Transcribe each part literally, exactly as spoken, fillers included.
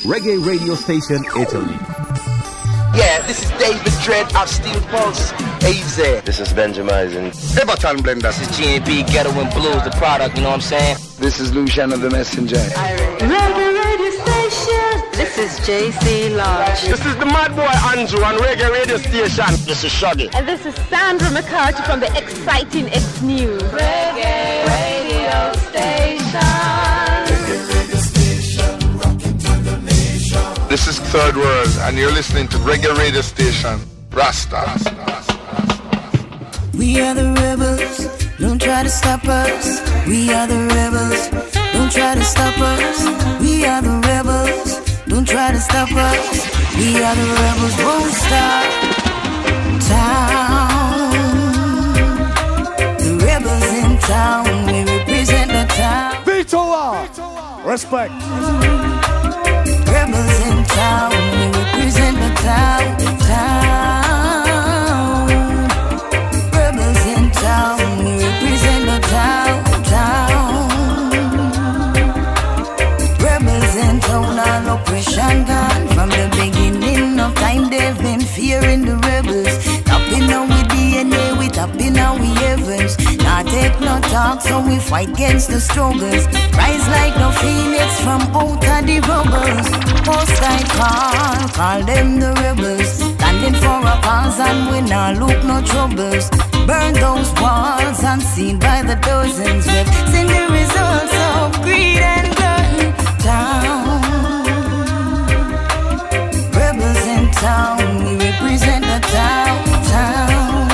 Reggae Radio Station Italy. Yeah, this is David Dredd of Steel Pulse, A Z. This is Benjamin. Everton Blender. This is G and B Ghetto and Blues, the product, you know what I'm saying? This is Luciano the Messenger. Reggae Radio Station. This is J C Lodge. This is the Mad Boy Andrew on Reggae Radio Station. This is Shuggy. And this is Sandra McCarthy from the exciting X News. Reggae Radio Station. This is Third World, and you're listening to Reggae Radio Station, Rasta. We are the rebels, don't try to stop us. We are the rebels, don't try to stop us. We are the rebels, don't try to stop us. We are the rebels, won't stop. Town, the rebels in town, we represent the town. Vito Law, respect. Rebels in town, we represent the town, town. Rebels in town, we represent the town, town. Rebels in town, all oppression gone. From the beginning of time, they've been fearing the rebels. Tapping on with D N A, we tapping on we heavens. Not take no talk, so we fight against the struggles. Rise like no phoenix from out of the rubbles. Most I call, call them the rebels. Standing for a cause and we not look no troubles. Burn those walls unseen by the dozens. We've seen the results of greed and glutton. Town, rebels in town, we represent the town, town.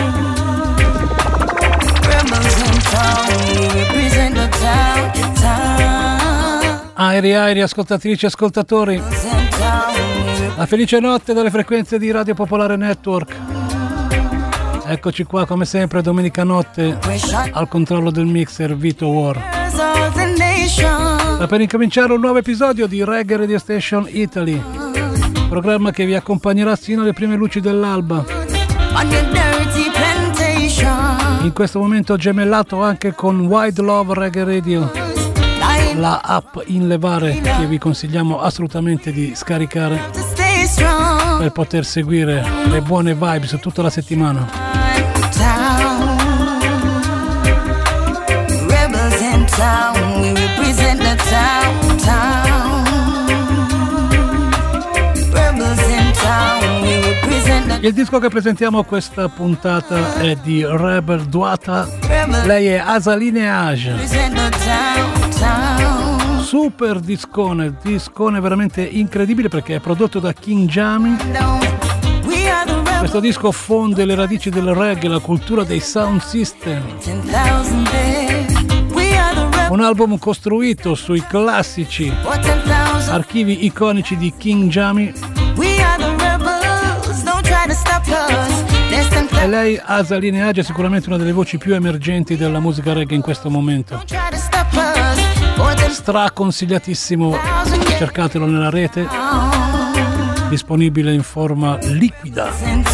Rebels in town, we represent the town, town. Airi, airi, ascoltatrici e ascoltatori, la felice notte dalle frequenze di Radio Popolare Network. Eccoci qua come sempre domenica notte al controllo del mixer Vito War. Sta per incominciare un nuovo episodio di Reggae Radio Station Italy, programma che vi accompagnerà sino alle prime luci dell'alba. In questo momento gemellato anche con Wide Love Reggae Radio, la app in levare che vi consigliamo assolutamente di scaricare per poter seguire le buone vibes tutta la settimana. Il disco che presentiamo questa puntata è di Rebel Douata, lei è Azalineage. Super discone, discone veramente incredibile perché è prodotto da King Jami. Questo disco fonde le radici del reggae, la cultura dei sound system. Un album costruito sui classici archivi iconici di King Jami. E lei, Azalineage, è sicuramente una delle voci più emergenti della musica reggae in questo momento. Straconsigliatissimo, cercatelo nella rete, disponibile in forma liquida.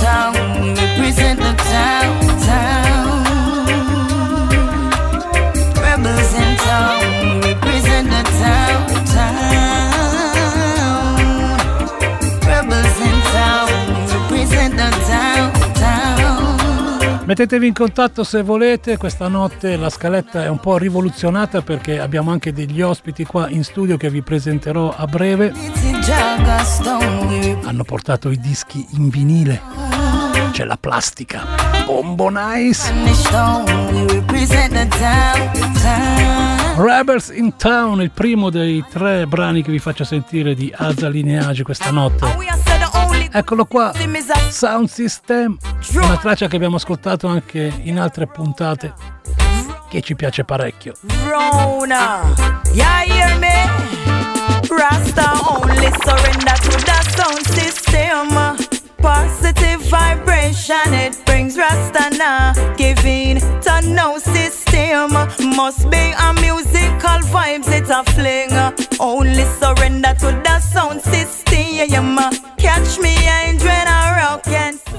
Mettetevi in contatto se volete, questa notte la scaletta è un po' rivoluzionata perché abbiamo anche degli ospiti qua in studio che vi presenterò a breve. Hanno portato i dischi in vinile, c'è la plastica, Bombo Nice. Rebels in Town, il primo dei tre brani che vi faccio sentire di Azalineage questa notte. Eccolo qua, Sound System, una traccia che abbiamo ascoltato anche in altre puntate, che ci piace parecchio. Rona, yeah, hear me? Rasta only surrender to the sound system. Positive vibration, it brings Rasta now. Giving to no system. Must be a musical vibes, it's a fling. Only surrender to the sound system. Catch me and when I rock and swing.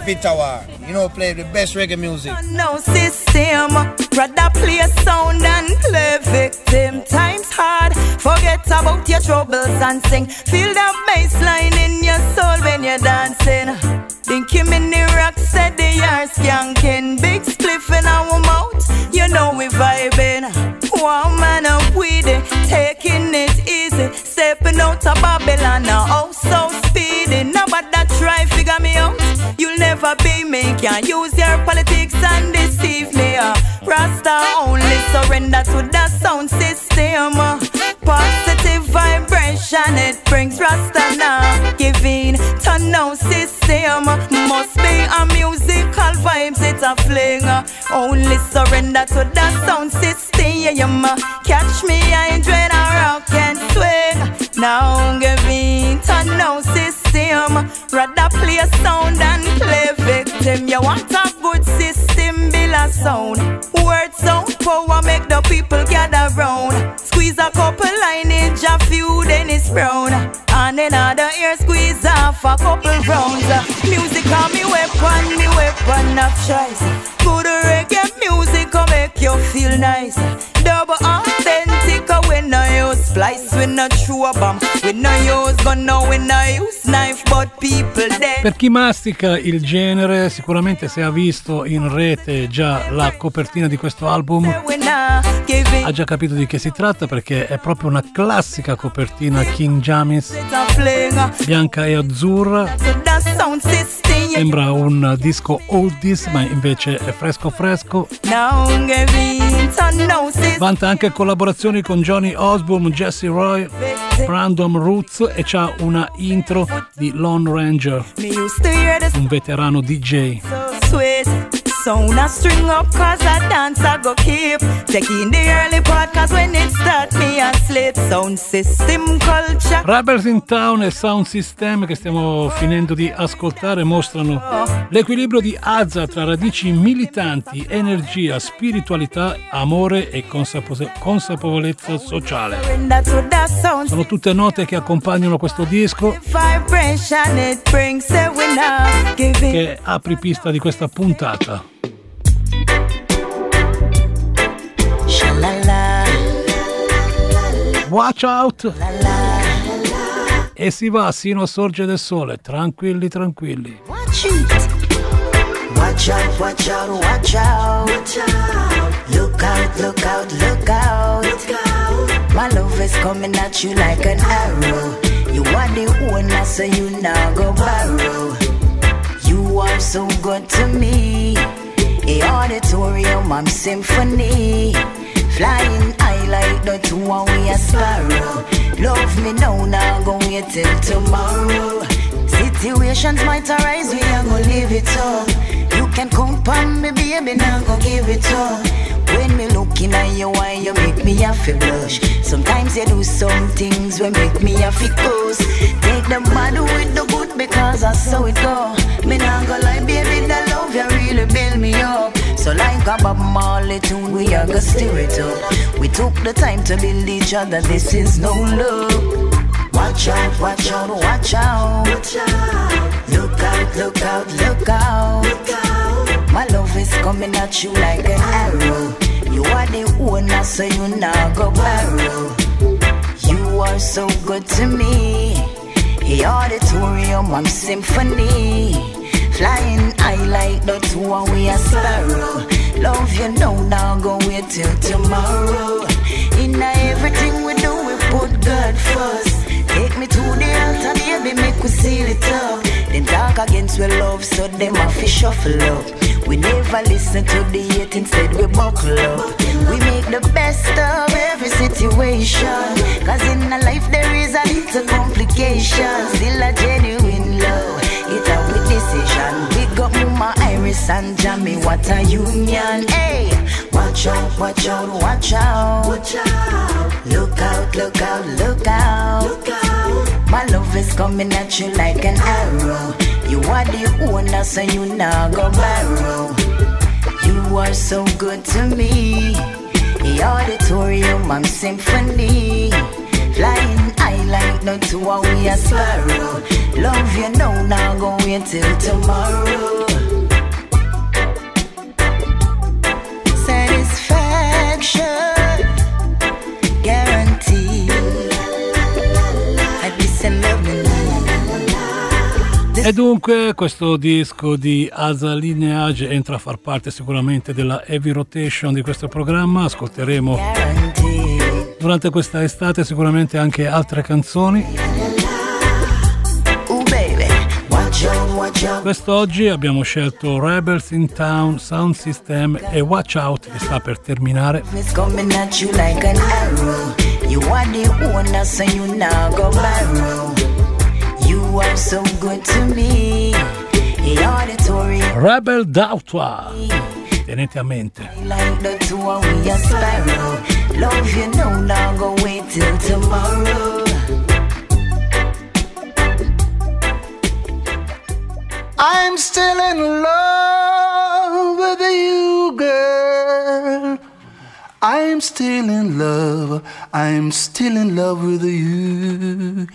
Peter War. You know, play the best reggae music. No system, rather play sound and play victim. Times hard, forget about your troubles and sing. Feel that bass line in your soul when you're dancing. Think him in the rock, said they are skanking. Big spliff in our mouth, you know we vibing. One man up with it, taking it easy. Stepping out of Babylon, now oh so speedy. Nobody try figure me out, you'll never be me. Can't use your politics and deceive me. uh. Rasta only surrender to the sound system. uh. Positive vibration, it brings Rasta now. Giving to no system, must be a musical vibes, it's a fling. uh. Only surrender to the sound system. Catch me, I dread a rock and swing. Now giving to no system, rather play a sound and play victim. You want a good system, build a sound. Word sound power make the people gather round. Squeeze a couple lineage, a few Dennis Brown, and another ear squeeze off a couple rounds. Music on me weapon, me weapon of choice. Good reggae music will make you feel nice. Double authentic when I use splice, when I chew a bomb, when I use gun, no when I use knife, but people dead. Per chi mastica il genere, sicuramente se ha visto in rete già la copertina di questo album ha già capito di che si tratta, perché è proprio una classica copertina King James, bianca e azzurra. Sembra un disco oldies, ma invece è fresco fresco. Vanta anche collaborazioni con Johnny Osborne, Jesse Roy, Brandon Roots, e c'ha una intro di Lone Ranger, un veterano D J. Sound a string up cause I dance I go keep. Taking the early part cause when it start me a slip. Sound system culture. Rebels in Town e Sound System che stiamo finendo di ascoltare mostrano l'equilibrio di Azza tra radici militanti, energia, spiritualità, amore e consapo- consapevolezza sociale. Sono tutte note che accompagnano questo disco che apre pista di questa puntata. Watch out! E si va sino a sorgere del sole, tranquilli tranquilli. Watch it. Watch out, watch out, watch out. Watch out. Look out, look out, look out. Look out. My love is coming at you like an arrow. You are the owner, so you now go borrow. You are so good to me. A auditorium, I'm symphony. Flying high like the two and we a sparrow. Love me now, now go wait till tomorrow. Situations might arise, we are gonna live it up. You can count on me, baby, now go give it up. When me looking at you, why you make me a feel blush. Sometimes you do some things when make me a feel close. Take the bad with the good because that's how it go. Me now go like, baby, the love you really build me up. So like a Bob Marley tune, we are gonna stir it up. We took the time to build each other, this is no love. Watch out, watch out, watch out. Watch out. Look out, look out, look out. Look out. My love is coming at you like an arrow. You are the owner, so you now go borrow. You are so good to me. A auditorium, I'm symphony. Flying high like the two and we a sparrow. Love you now, now go wait till tomorrow. In everything we do, we put God first. Take me to the altar, baby, make we seal it up. Then talk against we love, so them a fi shuffle up. We never listen to the hate, instead we buckle up. We make the best of every situation. Cause in a life there is a little complication. Still a genuine love, it a with decision. Big up Mama Iris and Jamie, what a union. Hey, watch out, watch out, watch out. Watch out. Look out, look out, look out. Look out. My love is coming at you like an arrow. You are the owner, so you now go borrow. You are so good to me. The auditorium, I'm symphony. Flying high like the two and we a sparrow. Love you now, now go wait till tomorrow. E dunque questo disco di Asa Lineage entra a far parte sicuramente della heavy rotation di questo programma. Ascolteremo durante questa estate sicuramente anche altre canzoni. Quest'oggi abbiamo scelto Rebels in Town, Sound System e Watch Out, che sta per terminare. Rebel Dautua, tenete a mente. I'm still in love with you, girl. I'm still in love. I'm still in love with you.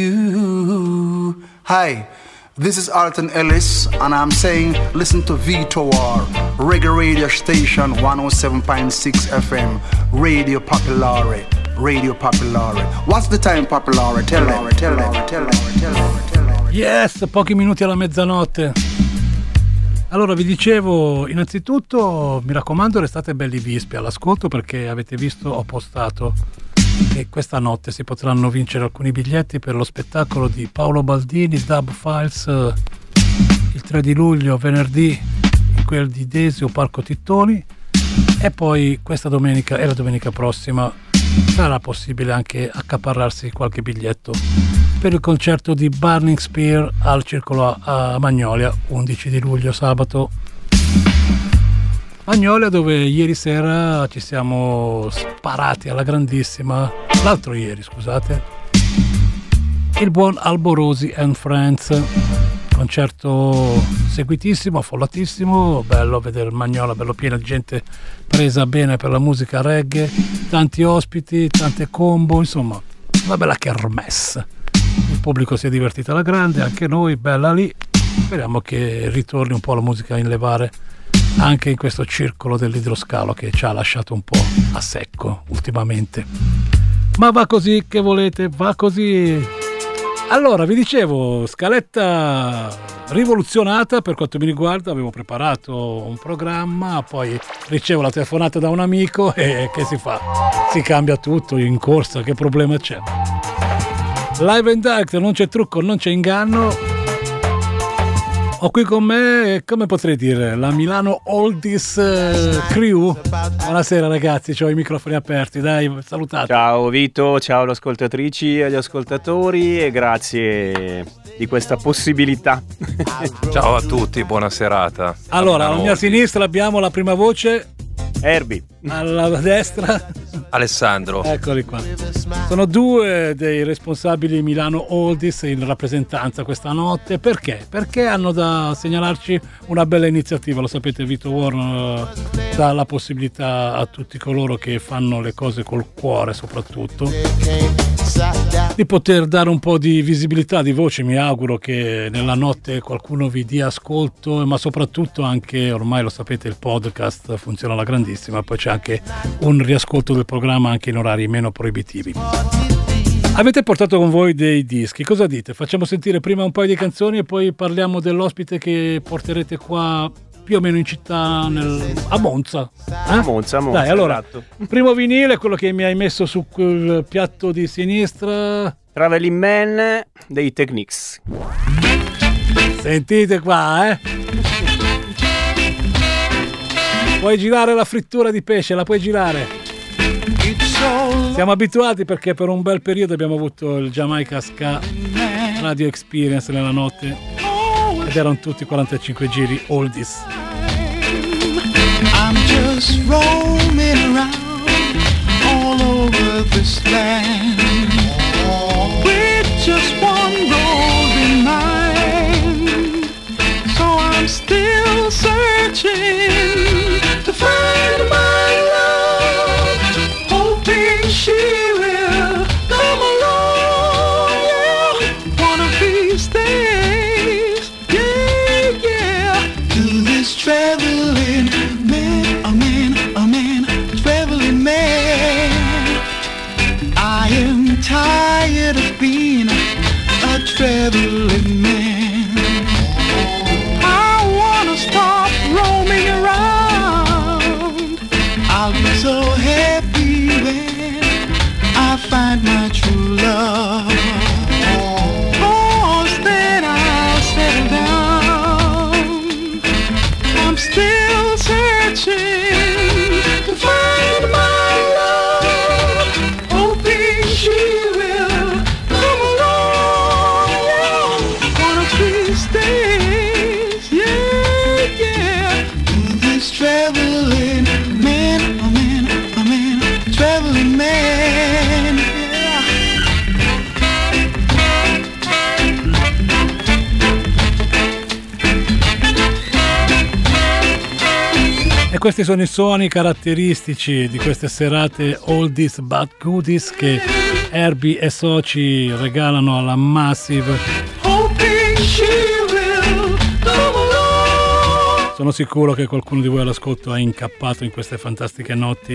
You. Hi, this is Alton Ellis, and I'm saying listen to V two R, Reggae Radio Station one oh seven point six F M, Radio Popolare, Radio Popolare. What's the time, Popolare? Tell them, tell them, tell them, tell them, tell them. Yes, pochi minuti alla mezzanotte. Allora vi dicevo, innanzitutto mi raccomando restate belli vispi all'ascolto, perché avete visto ho postato che questa notte si potranno vincere alcuni biglietti per lo spettacolo di Paolo Baldini, Dub Files, il tre di luglio, venerdì, in quel di Desio, Parco Tittoni, e poi questa domenica e la domenica prossima sarà possibile anche accaparrarsi qualche biglietto per il concerto di Burning Spear al Circolo a Magnolia, undici di luglio, sabato. Magnolia, dove ieri sera ci siamo sparati alla grandissima, l'altro ieri scusate, il buon Alborosi and Friends, concerto seguitissimo, affollatissimo, bello vedere Magnolia, bello pieno di gente presa bene per la musica reggae, tanti ospiti, tante combo, insomma una bella kermesse. Il pubblico si è divertito alla grande, anche noi, bella lì. Speriamo che ritorni un po' la musica in levare anche in questo circolo dell'idroscalo che ci ha lasciato un po' a secco ultimamente. Ma va così, che volete, va così. Allora, vi dicevo, scaletta rivoluzionata per quanto mi riguarda. Avevo preparato un programma, poi ricevo la telefonata da un amico e che si fa? Si cambia tutto in corsa, che problema c'è? Live and direct, non c'è trucco, non c'è inganno. Ho qui con me, come potrei dire, la Milano Oldies Crew. Buonasera ragazzi, ho i microfoni aperti, dai, salutate. Ciao Vito, ciao alle ascoltatrici e agli ascoltatori e grazie di questa possibilità. Ciao a tutti, buona serata. Allora, alla mia sinistra abbiamo la prima voce. Herbie. Alla destra Alessandro. Eccoli qua. Sono due dei responsabili Milano Oldies in rappresentanza questa notte. Perché? Perché hanno da segnalarci una bella iniziativa. Lo sapete, Vito Warren dà la possibilità a tutti coloro che fanno le cose col cuore soprattutto di poter dare un po' di visibilità, di voce. Mi auguro che nella notte qualcuno vi dia ascolto, ma soprattutto anche, ormai lo sapete, il podcast funziona alla grandissima, poi c'è anche un riascolto del programma anche in orari meno proibitivi. Avete portato con voi dei dischi, cosa dite? Facciamo sentire prima un paio di canzoni e poi parliamo dell'ospite che porterete qua più o meno in città, nel, a Monza. Eh? A Monza, a Monza. Dai, allora, esatto. Primo vinile, quello che mi hai messo su quel piatto di sinistra. Traveling Man dei Technics. Sentite qua, eh. Puoi girare la frittura di pesce, la puoi girare. Siamo abituati perché per un bel periodo abbiamo avuto il Jamaica Ska Radio Experience nella notte ed erano tutti quarantacinque giri oldies. I'm just roaming around all over this land with just one goal in mind. So I'm still searching to find my love, hoping she will come along, yeah, one of these days, yeah, yeah. Do this traveling man, a man, a man, traveling man. I am E questi sono i suoni caratteristici di queste serate oldies but goodies che Herbie e soci regalano alla Massive. Sono sicuro che qualcuno di voi all'ascolto è incappato in queste fantastiche notti.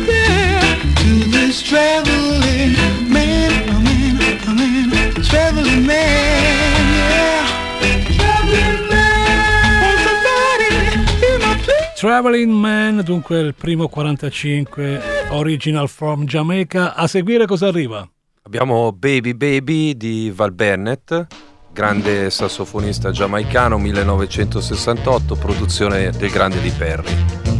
Traveling Man, dunque il primo quarantacinque, original from Jamaica. A seguire cosa arriva? Abbiamo Baby Baby di Val Bennett, grande sassofonista giamaicano, millenovecentosessantotto, produzione del grande Lee Perry.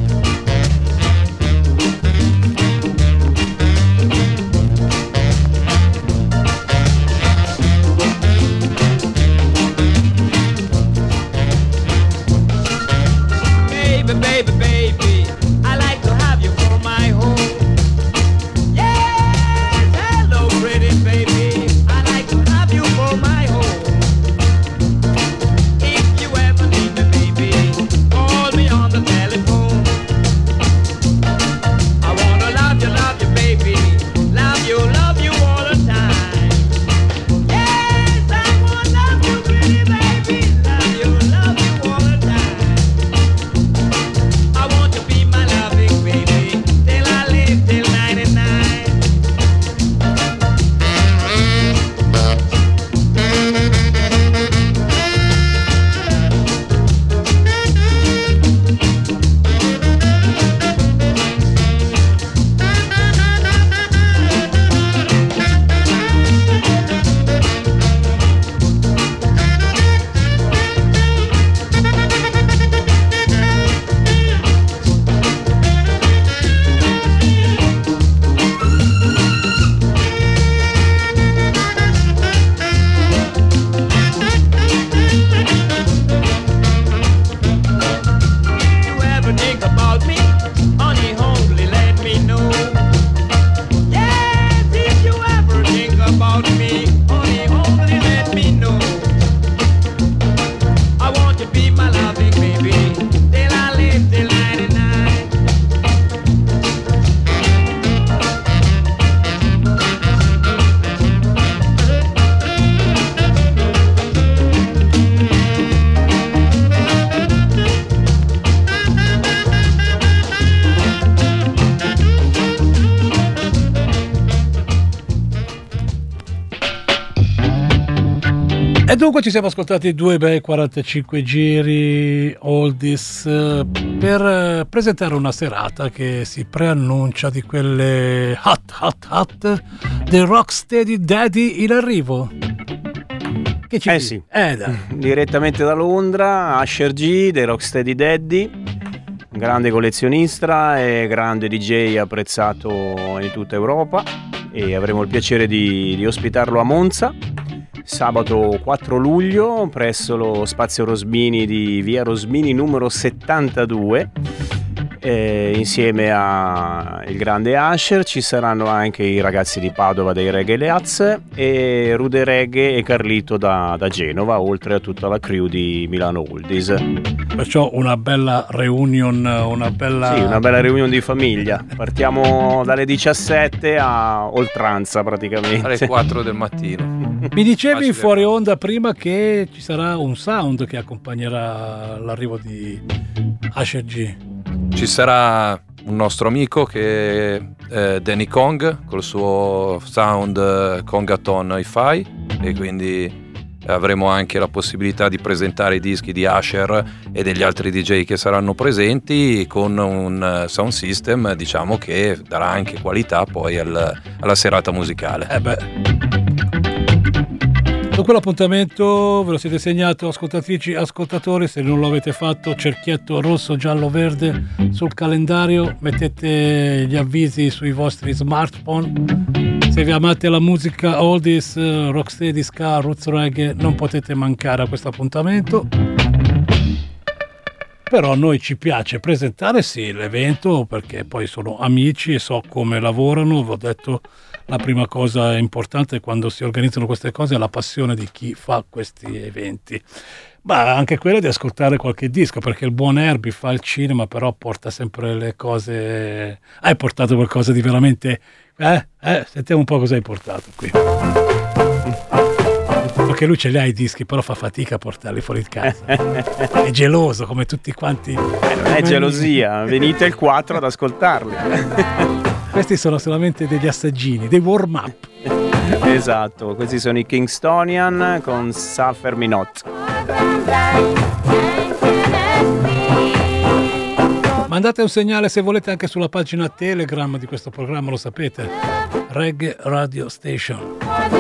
Baby, baby, I like to have you for my home. Yes, hello, pretty baby, I like to have you for my home. If you ever need me, baby, call me on the telephone. I wanna love you, love you, baby, love you, love you all the time. Yes, I wanna love you, pretty baby, love you, love you all the time. I want to be my loving baby till I live till ninety-nine. You ever think about me, honey, humbly let me know. Yes, if you ever think about me, honey, humbly let me know. I want to be my loving baby till I live till ninety-nine. E dunque ci siamo ascoltati due bei quarantacinque giri oldies eh, per eh, presentare una serata che si preannuncia di quelle hot hot hot dei Rocksteady Daddy in arrivo. Che ci eh dici? sì, Eh, dai. direttamente da Londra, Asher G dei Rocksteady Daddy, grande collezionista e grande D J apprezzato in tutta Europa, e avremo il piacere di, di ospitarlo a Monza sabato quattro luglio presso lo Spazio Rosmini di via Rosmini numero settantadue. Eh, insieme a il grande Asher ci saranno anche i ragazzi di Padova dei Reggae Leaz e Rude Reggae e Carlito da, da Genova, oltre a tutta la crew di Milano Oldies. Perciò una bella reunion, una bella... Sì, una bella reunion di famiglia. Partiamo dalle diciassette a oltranza praticamente. Alle quattro del mattino. Mi dicevi Facile. fuori onda prima che ci sarà un sound che accompagnerà l'arrivo di Asher G. Ci sarà un nostro amico che è eh, Danny Kong col suo sound eh, Kongaton Hi-Fi, e quindi avremo anche la possibilità di presentare i dischi di Asher e degli altri D J che saranno presenti con un sound system, diciamo, che darà anche qualità poi al, alla serata musicale. Eh beh. Con quell'appuntamento ve lo siete segnato, ascoltatrici, ascoltatori. Se non lo avete fatto, cerchietto rosso, giallo, verde sul calendario, mettete gli avvisi sui vostri smartphone. Se vi amate la musica oldies, rocksteady, ska, roots reggae, non potete mancare a questo appuntamento. Però a noi ci piace presentare sì l'evento, perché poi sono amici e so come lavorano. Vi ho detto, la prima cosa importante quando si organizzano queste cose è la passione di chi fa questi eventi. Ma anche quello di ascoltare qualche disco, perché il buon Herbie fa il cinema, però porta sempre le cose. Hai portato qualcosa di veramente. Eh? Eh? Sentiamo un po' cosa hai portato qui. Perché lui ce li ha i dischi, però fa fatica a portarli fuori di casa. È geloso come tutti quanti. Eh, non è gelosia, venite il quattro ad ascoltarli. Questi sono solamente degli assaggini, dei warm up. Esatto, questi sono i Kingstonian con Suffer Me Not. Mandate un segnale se volete anche sulla pagina Telegram di questo programma, lo sapete, Reggae Radio Station.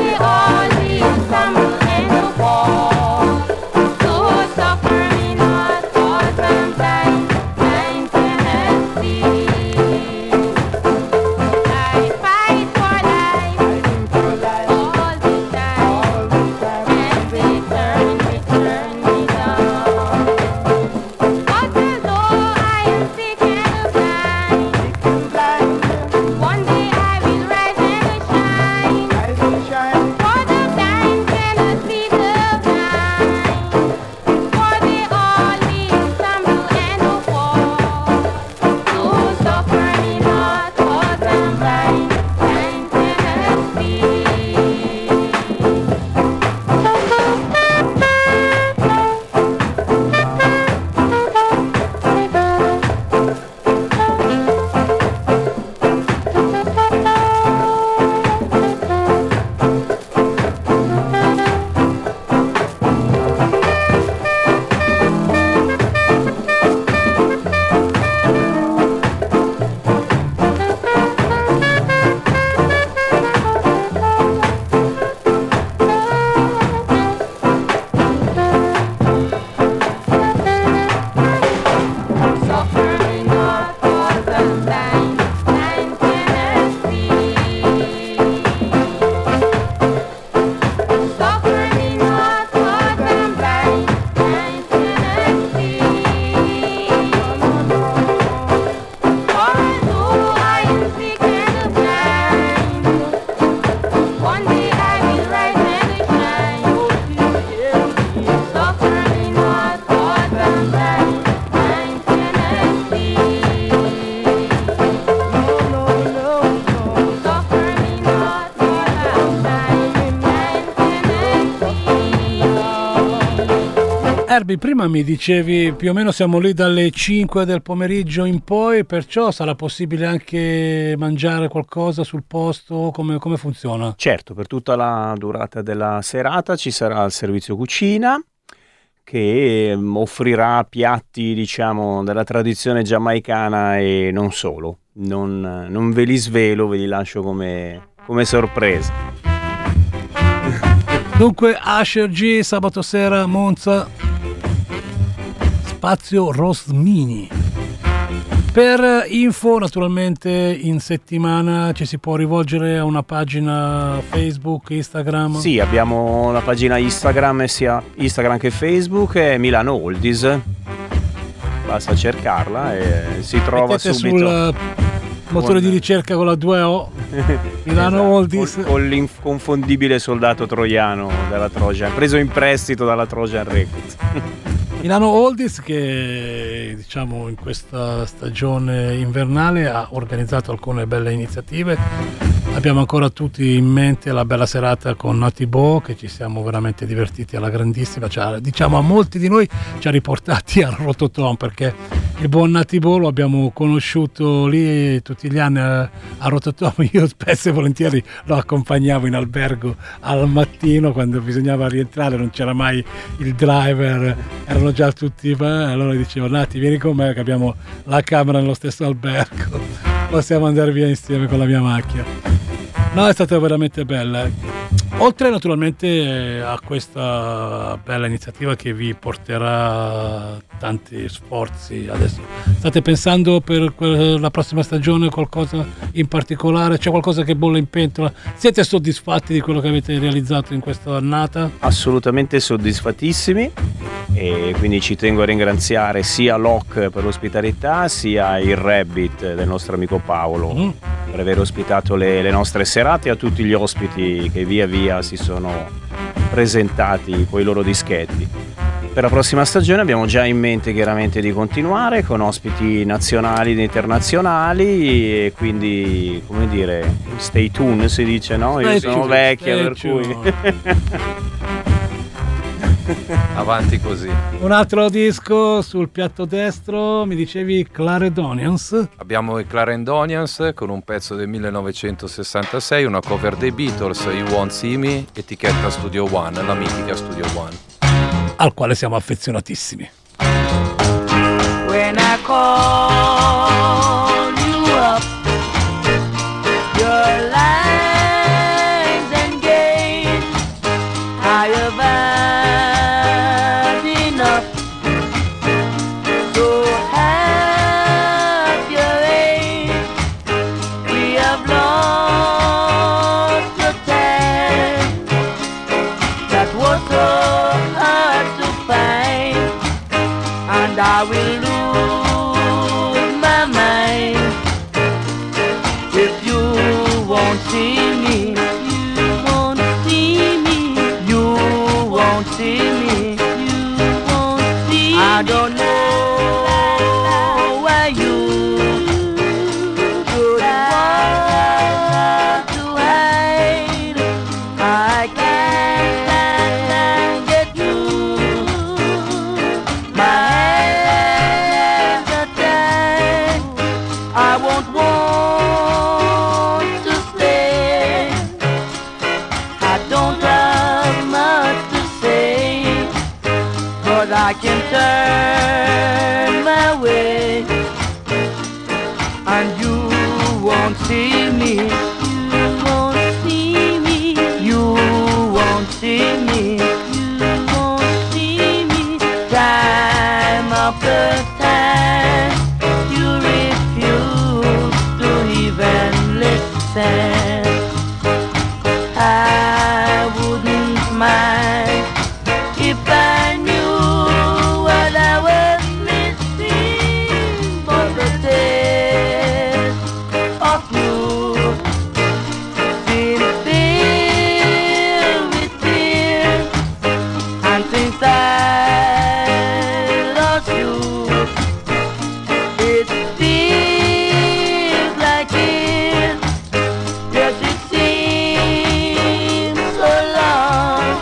Herbie, prima mi dicevi più o meno siamo lì dalle cinque del pomeriggio in poi, perciò sarà possibile anche mangiare qualcosa sul posto? Come, come funziona? Certo, per tutta la durata della serata ci sarà il servizio cucina che offrirà piatti, diciamo, della tradizione giamaicana e non solo. Non, non ve li svelo, ve li lascio come, come sorpresa. Dunque Asher G, sabato sera Monza, spazio Rosmini. Per info naturalmente in settimana ci si può rivolgere a una pagina Facebook, Instagram. Sì, abbiamo una pagina Instagram, sia Instagram che Facebook, è Milano Oldies. Basta cercarla e si trova Mettete subito sul motore con... di ricerca con la due O Milano esatto. Oldies con, con l'inconfondibile soldato troiano della Trojan, preso in prestito dalla Trojan Records. Milano Oldies che diciamo in questa stagione invernale ha organizzato alcune belle iniziative. Abbiamo ancora tutti in mente la bella serata con Nati Bo, che ci siamo veramente divertiti alla grandissima, cioè, diciamo a molti di noi ci ha riportati al Rototom, perché il buon Nati Bo lo abbiamo conosciuto lì tutti gli anni a, a Rototom. Io spesso e volentieri lo accompagnavo in albergo al mattino quando bisognava rientrare, non c'era mai il driver, erano già tutti, eh, allora dicevo Nati vieni con me che abbiamo la camera nello stesso albergo, possiamo andare via insieme con la mia macchina. No, è stata veramente bella. Oltre naturalmente a questa bella iniziativa che vi porterà tanti sforzi adesso, state pensando per la prossima stagione qualcosa in particolare? C'è qualcosa che bolle in pentola? Siete soddisfatti di quello che avete realizzato in questa annata? Assolutamente soddisfattissimi, e quindi ci tengo a ringraziare sia Locke per l'ospitalità sia il Rabbit del nostro amico Paolo mm. per aver ospitato le, le nostre serate, e a tutti gli ospiti che via via si sono presentati con i loro dischetti. Per la prossima stagione abbiamo già in mente chiaramente di continuare con ospiti nazionali ed internazionali, e quindi, come dire, stay tuned si dice, no? Io Stay sono tuned, vecchia, stay per cui avanti così. Un altro disco sul piatto destro, mi dicevi Clarendonians. Abbiamo i Clarendonians con un pezzo del millenovecentosessantasei, una cover dei Beatles, You Won't See Me, etichetta Studio One, la mitica Studio One, al quale siamo affezionatissimi. When I call you up, your lines engage. I have had enough. So have your aid. We have lost the time that was so hard to find, and I will lose my mind if you won't see me. You won't see me. You won't see me. You won't see me. I don't know why you should want to hide. I can't get through. My hands are tied. I won't want to stay. I don't have much to say, but I can turn my way, and you won't see me. You won't see me. You won't see me. You won't see me. Time after time, you refuse to even listen. I wouldn't mind if I knew what I was missing, but the taste of you seems filled with tears, and since I lost you, it feels like it. Yes, it seems so long,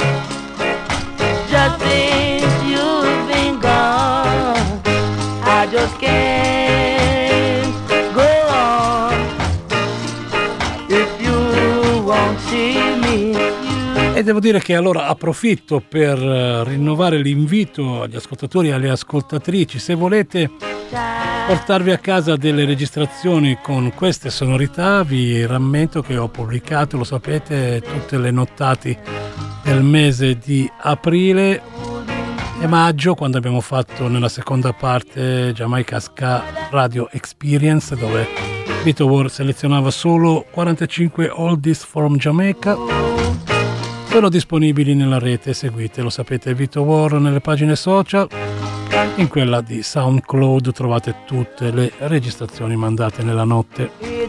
just since you've been gone. I just can't go on if you won't see me. E devo dire che allora approfitto per eh, rinnovare l'invito agli ascoltatori e alle ascoltatrici. Se volete portarvi a casa delle registrazioni con queste sonorità, vi rammento che ho pubblicato, lo sapete, tutte le nottate del mese di aprile e maggio, quando abbiamo fatto nella seconda parte Jamaica Ska Radio Experience, dove Vito War selezionava solo quarantacinque oldies from Jamaica. Sono disponibili nella rete, seguite, lo sapete, Vito War nelle pagine social. In quella di SoundCloud trovate tutte le registrazioni mandate nella notte.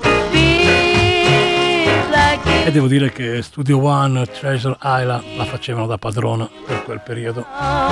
E devo dire che Studio One, Treasure Island la facevano da padrona per quel periodo.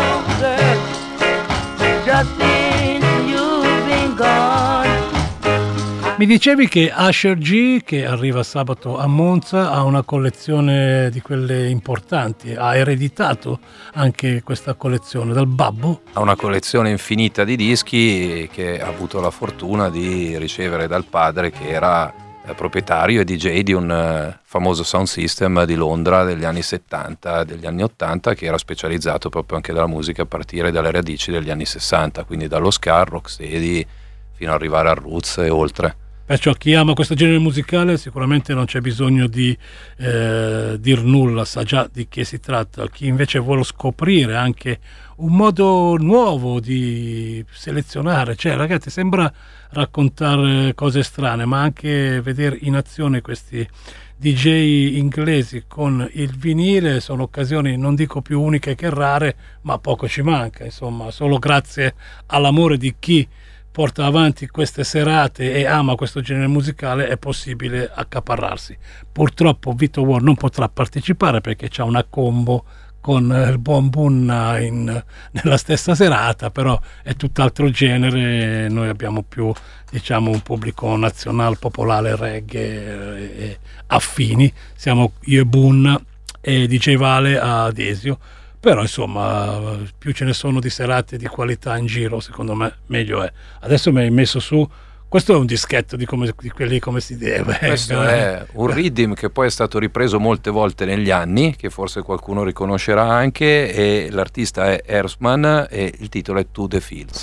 Mi dicevi che Usher G, che arriva sabato a Monza, ha una collezione di quelle importanti, ha ereditato anche questa collezione dal babbo? Ha una collezione infinita di dischi che ha avuto la fortuna di ricevere dal padre, che era proprietario e D J di un famoso sound system di Londra degli anni settanta, degli anni ottanta, che era specializzato proprio anche dalla musica a partire dalle radici degli anni sessanta, quindi dallo ska, rocksteady, fino ad arrivare al roots e oltre. Perciò chi ama questo genere musicale sicuramente non c'è bisogno di eh, dir nulla, sa già di che si tratta. Chi invece vuole scoprire anche un modo nuovo di selezionare, cioè ragazzi, sembra raccontare cose strane, ma anche vedere in azione questi D J inglesi con il vinile sono occasioni, non dico più uniche che rare, ma poco ci manca, insomma, solo grazie all'amore di chi porta avanti queste serate e ama questo genere musicale è possibile accaparrarsi. Purtroppo Vito War non potrà partecipare perché c'ha una combo con il buon Bunna in, nella stessa serata, però è tutt'altro genere. Noi abbiamo più, diciamo, un pubblico nazionale, popolare, reggae e, e affini. Siamo io e Bunna e D J Vale a Desio, però insomma più ce ne sono di serate di qualità in giro, secondo me meglio è. Adesso mi hai messo su, questo è un dischetto di, come, di quelli come si deve. Questo è un rhythm che poi è stato ripreso molte volte negli anni, che forse qualcuno riconoscerà anche, e l'artista è Earthman e il titolo è To The Fields.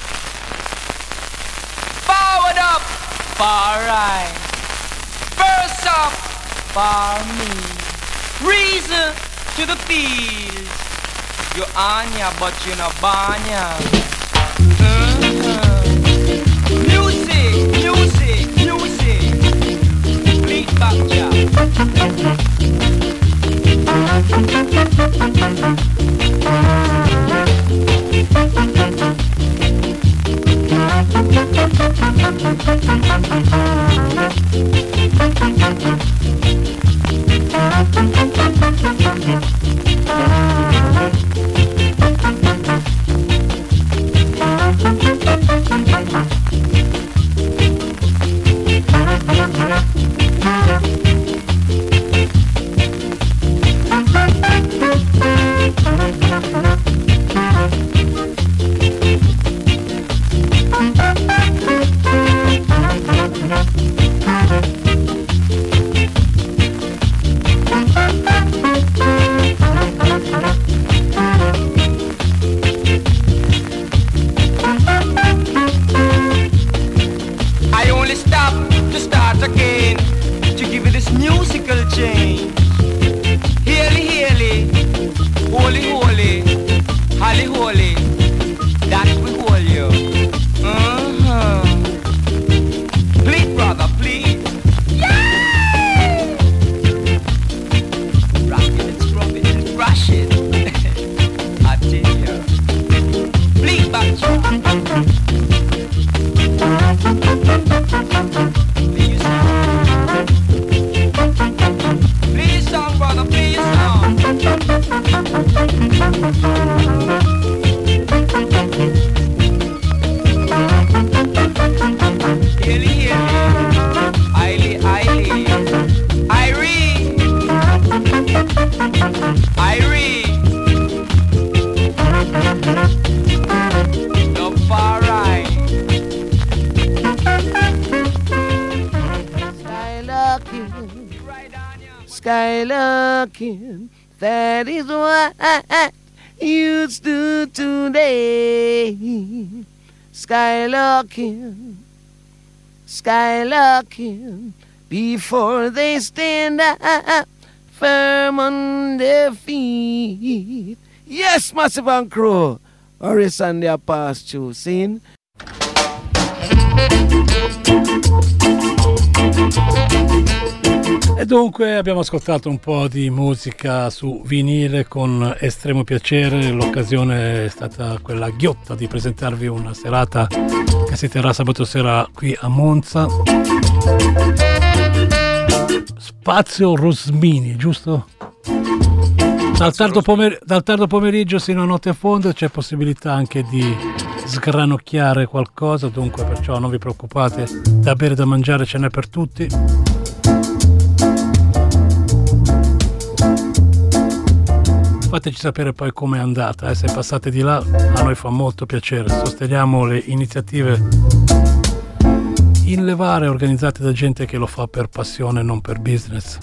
Forward up, far right. First up, far me. Reason to the fields. You're Anya, but you're not Banya. Uh-huh. Music, music, music. Bleed back, yeah. Skylocking, that is what you do today. Skylocking, skylocking, before they stand up firm on their feet. Yes, Massive and Crow, Horace and their past you sing. E dunque abbiamo ascoltato un po' di musica su vinile con estremo piacere. L'occasione è stata quella ghiotta di presentarvi una serata che si terrà sabato sera qui a Monza. Spazio Rosmini, giusto? Dal tardo, pomer- dal tardo pomeriggio sino a notte a fondo c'è possibilità anche di sgranocchiare qualcosa, dunque perciò non vi preoccupate, da bere e da mangiare ce n'è per tutti. Fateci sapere poi com'è andata, eh, se passate di là, a noi fa molto piacere. Sosteniamo le iniziative in levare organizzate da gente che lo fa per passione, non per business.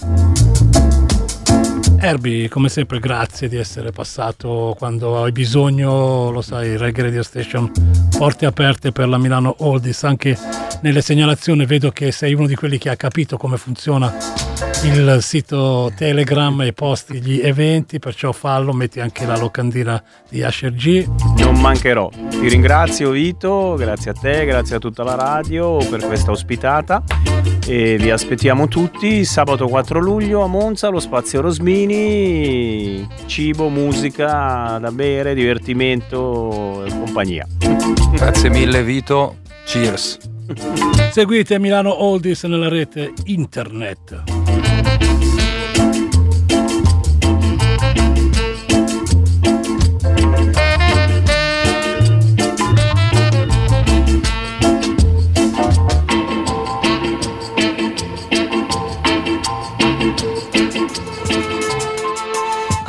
Herbie, come sempre grazie di essere passato quando hai bisogno, lo sai, Reggae Radio Station, porte aperte per la Milano Oldies. Anche nelle segnalazioni vedo che sei uno di quelli che ha capito come funziona il sito Telegram e posti gli eventi, perciò fallo, metti anche la locandina di Asher G. Non mancherò. Ti ringrazio Vito, grazie a te, grazie a tutta la radio per questa ospitata e vi aspettiamo tutti sabato quattro luglio a Monza, allo Spazio Rosmini. Cibo, musica da bere, divertimento e compagnia. Grazie mille Vito, cheers. Seguite Milano Oldies nella rete internet.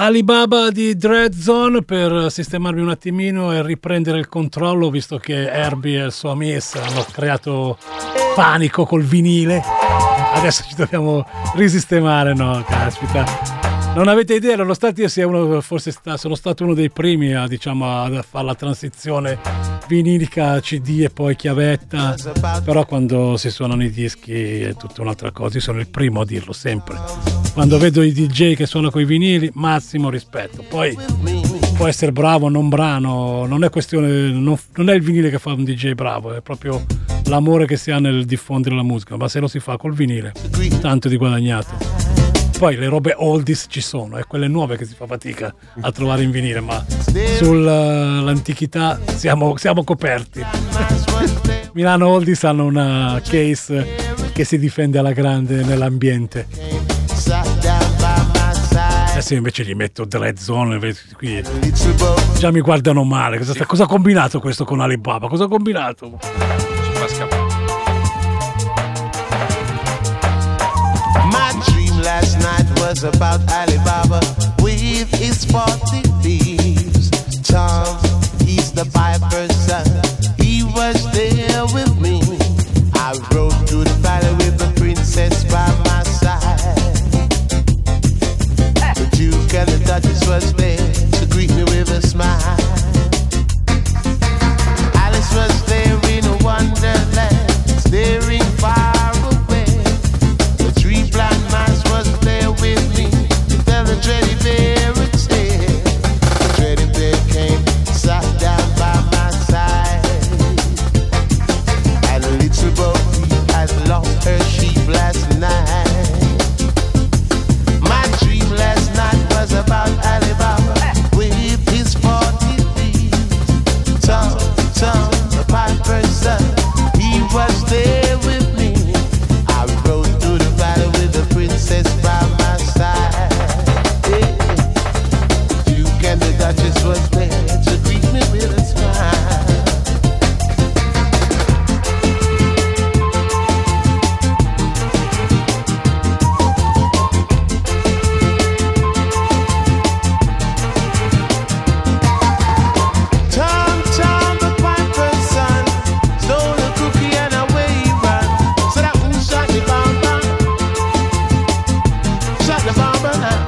Alibaba di Dread Zone per sistemarmi un attimino e riprendere il controllo, visto che Herbie e il suo Amis hanno creato panico col vinile. Adesso ci dobbiamo risistemare, no? Caspita. Non avete idea, nonostante io sia uno, forse sta, sono stato uno dei primi a, diciamo, a fare la transizione vinilica C D e poi chiavetta, però quando si suonano i dischi è tutta un'altra cosa. Io sono il primo a dirlo sempre. Quando vedo i D J che suonano coi vinili, massimo rispetto. Poi può essere bravo, non brano, non è questione, non, non è il vinile che fa un D J bravo, è proprio l'amore che si ha nel diffondere la musica. Ma se lo si fa col vinile, tanto di guadagnato. Poi le robe oldies ci sono, è quelle nuove che si fa fatica a trovare in vinile, ma sull'antichità siamo, siamo coperti. Milano Oldies hanno una case che si difende alla grande nell'ambiente. Adesso invece gli metto Dread Zone, qui già mi guardano male. Cosa, sta, cosa ha combinato questo con Alibaba? Cosa ha combinato? Ci fa scappare. Last night was about Alibaba with his forty thieves. Tom, he's the piper's son. He was there with me. I rode through the valley with the princess by my side. The Duke and the Duchess was there to greet me with a smile. Alice was there in a wonderland, staring far away. The three blind mice was there with me to tell the teddy bear a tale. The teddy bear came, sat down by my side. And a little boy has lost her sheep last night. My dream last night was about Alibaba with his forty thieves. Tom, Tom, the piper's son, he was there with me. I rode through the valley with the princess by my side. Yeah. The Duke and the Duchess was there to greet me with a smile. Tom, Tom, the piper's son, stole a cookie and away he ran. So that who shot the bomber? Shot the bomber now.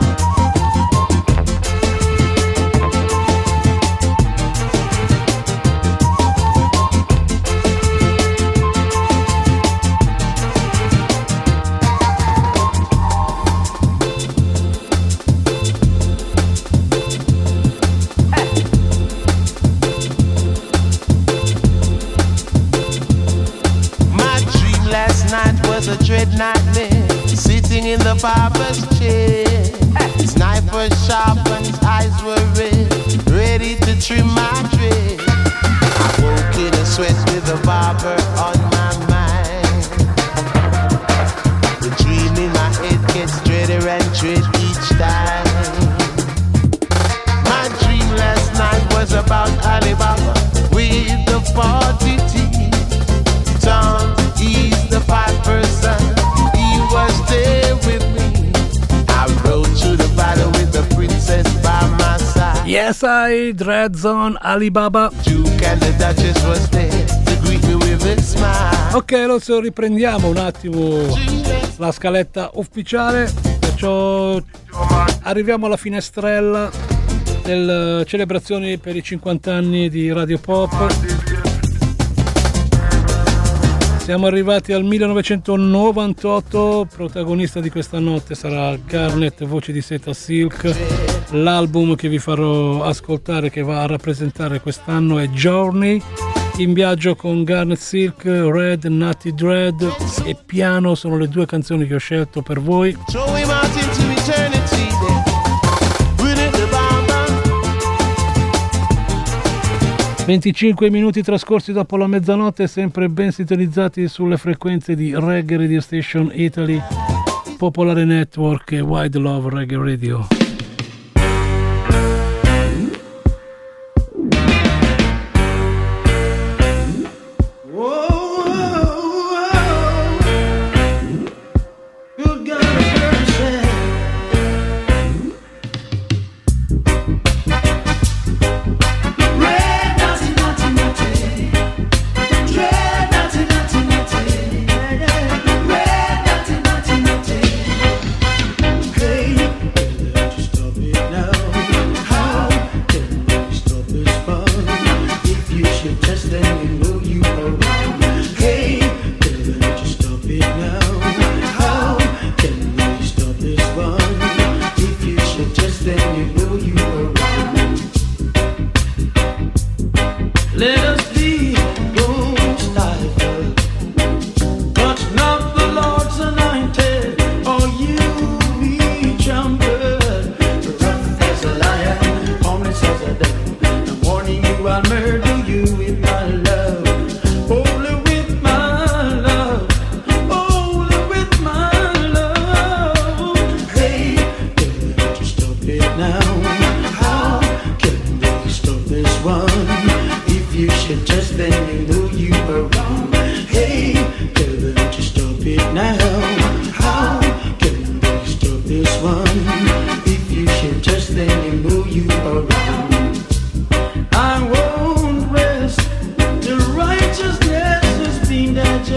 My dream last night was a dread nightmare. Sitting in the barber's chair. His knife was sharp and his eyes were red, ready to trim my dread. I woke in a sweat with the barber on my mind. The dream in my head gets dreader and dread each time. My dream last night was about Alibaba with the forty teeth. Tom, he's the piper's son. He was there with me. I rode to the battle with the princess by my side. Yes, I, Dread Zone, Alibaba. Duke and the Duchess was there to greet me with a smile. Ok, adesso riprendiamo un attimo la scaletta ufficiale, perciò arriviamo alla finestrella delle celebrazioni per i cinquanta anni di Radio Pop. Siamo arrivati al millenovecentonovantotto, protagonista di questa notte sarà Garnet, voce di Seta Silk. L'album che vi farò ascoltare, che va a rappresentare quest'anno, è Journey. In viaggio con Garnet Silk, Red, Natty Dread e Piano sono le due canzoni che ho scelto per voi. venticinque minuti trascorsi dopo la mezzanotte, sempre ben sintonizzati sulle frequenze di Reggae Radio Station Italy, Popolare Network e Wide Love Reggae Radio.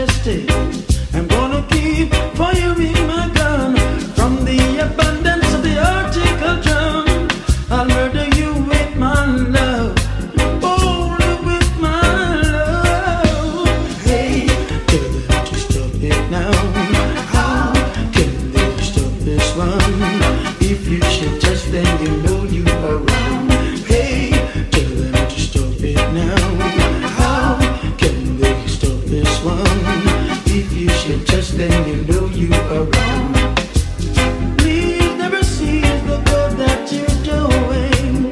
majesty. I'm gonna keep firing my gun from the abundance of the Arctic drum. I'll murder you with my love, only with my love. Hey, tell them to stop it now. How can they stop this one? If you should touch them, you know you are wrong. Hey, tell them to stop it now. How can they stop this one? If you should touch them, you know you are wrong. Please never cease the good that you're doing.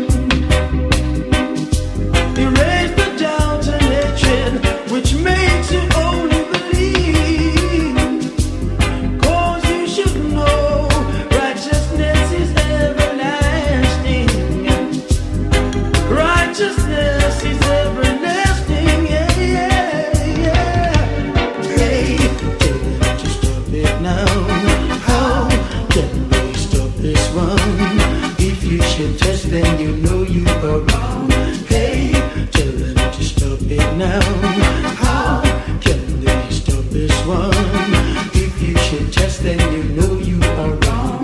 Erase the doubt and hatred which makes you only believe. Cause you should know righteousness is everlasting. Righteousness is everlasting, yeah, yeah, yeah. Hey, tell them to stop it now. How can they stop this one? If you should touch them, you know you are wrong. Hey, tell them to stop it now. How can they stop this one? If you should touch them, you know you are wrong.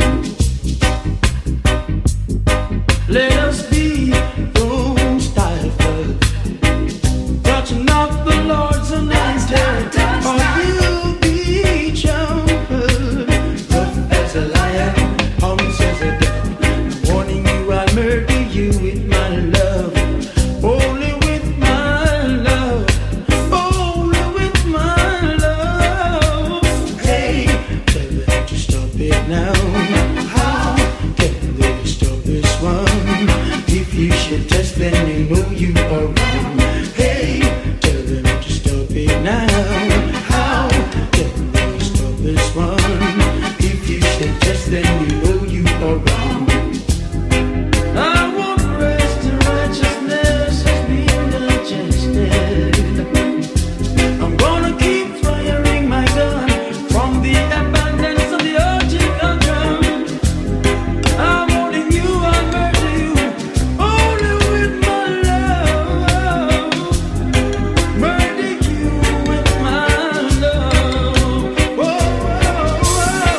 Let us be those stifled, touch not the Lord's anointed, or you'll be trampled. Rough as a lion, harmless as a dove. Warning you, I'll murder you with my love, only with my love, only with my love. Hey, tell them to stop it now. How can they stop this one? If you should test them, you know you are wrong. Hey, tell them to stop it now. How can they stop this one? If you should test them, you know you are wrong. I won't rest in righteousness has been digested. I'm gonna keep firing my gun from the abundance of the Arctic drum. I'm warning you, I'll murder you only with my love. Murder you with my love. Whoa, whoa, whoa.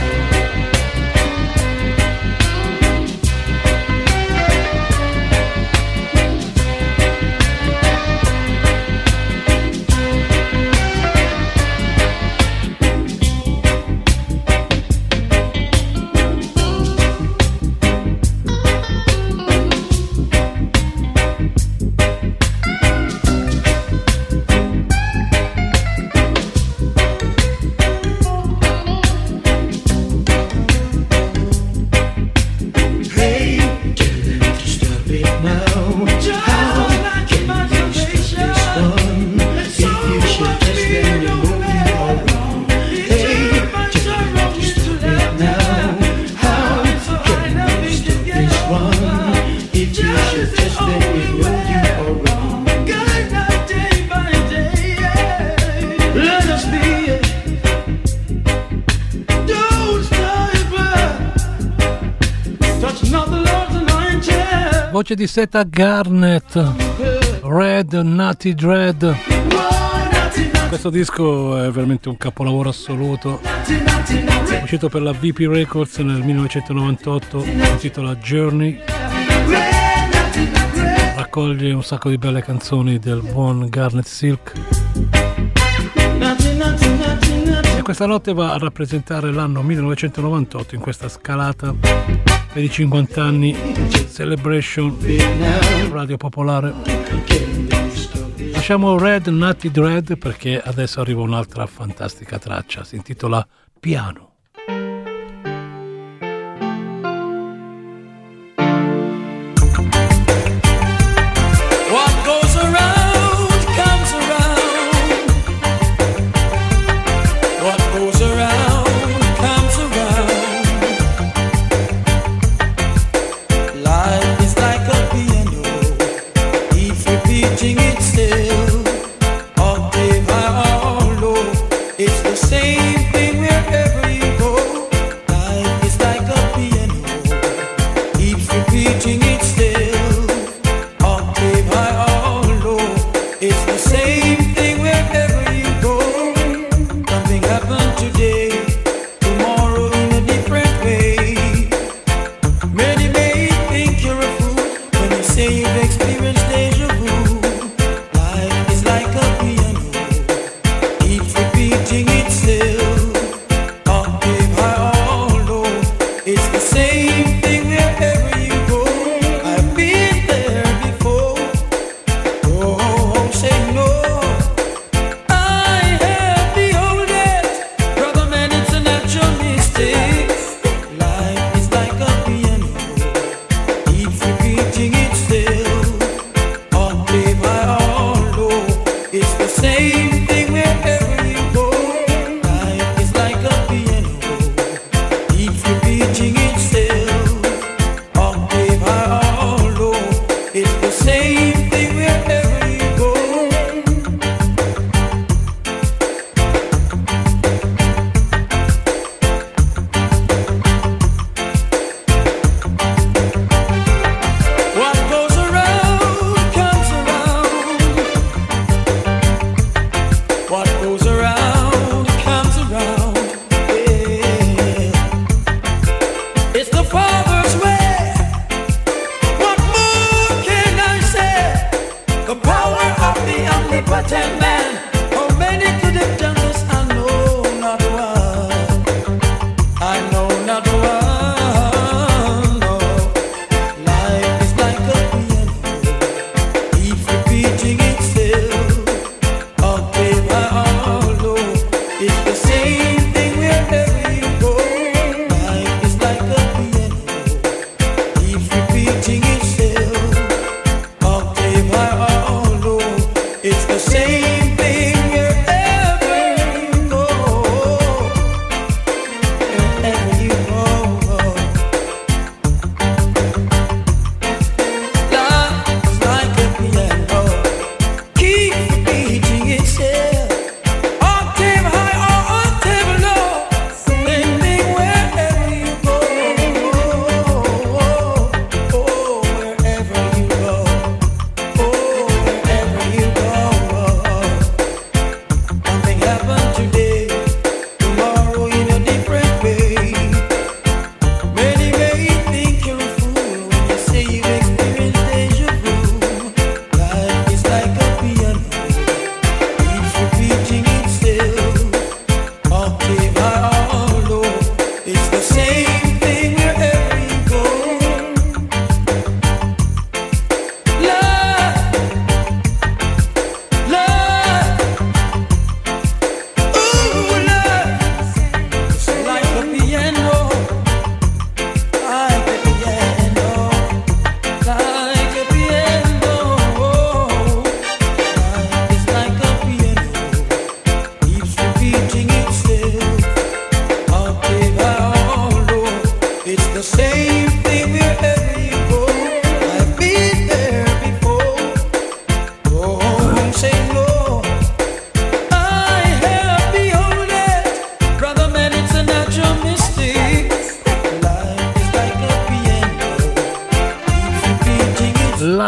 Hey, tell them to stop it now. How can they stop this one? If you should test them, you know you are wrong. Hey, tell them to stop it now. How can they stop this one? If you should test them, you know you are wrong. Guide us day by day. Let us be those stifled, touch not the Lord's anointed. Voce di Seta Garnett, Red Nutty Dread. Questo disco è veramente un capolavoro assoluto, uscito per la V P Records nel millenovecentonovantotto, si intitola Journey, raccoglie un sacco di belle canzoni del buon Garnet Silk e questa notte va a rappresentare l'anno millenovecentonovantotto in questa scalata per i cinquanta anni Celebration Radio Popolare. Lasciamo Red Nutty Dread perché adesso arriva un'altra fantastica traccia, si intitola Piano. What goes around comes around. What goes around comes around. Life is like a piano, keeps repeating itself. Octave high or low, it's the same thing wherever you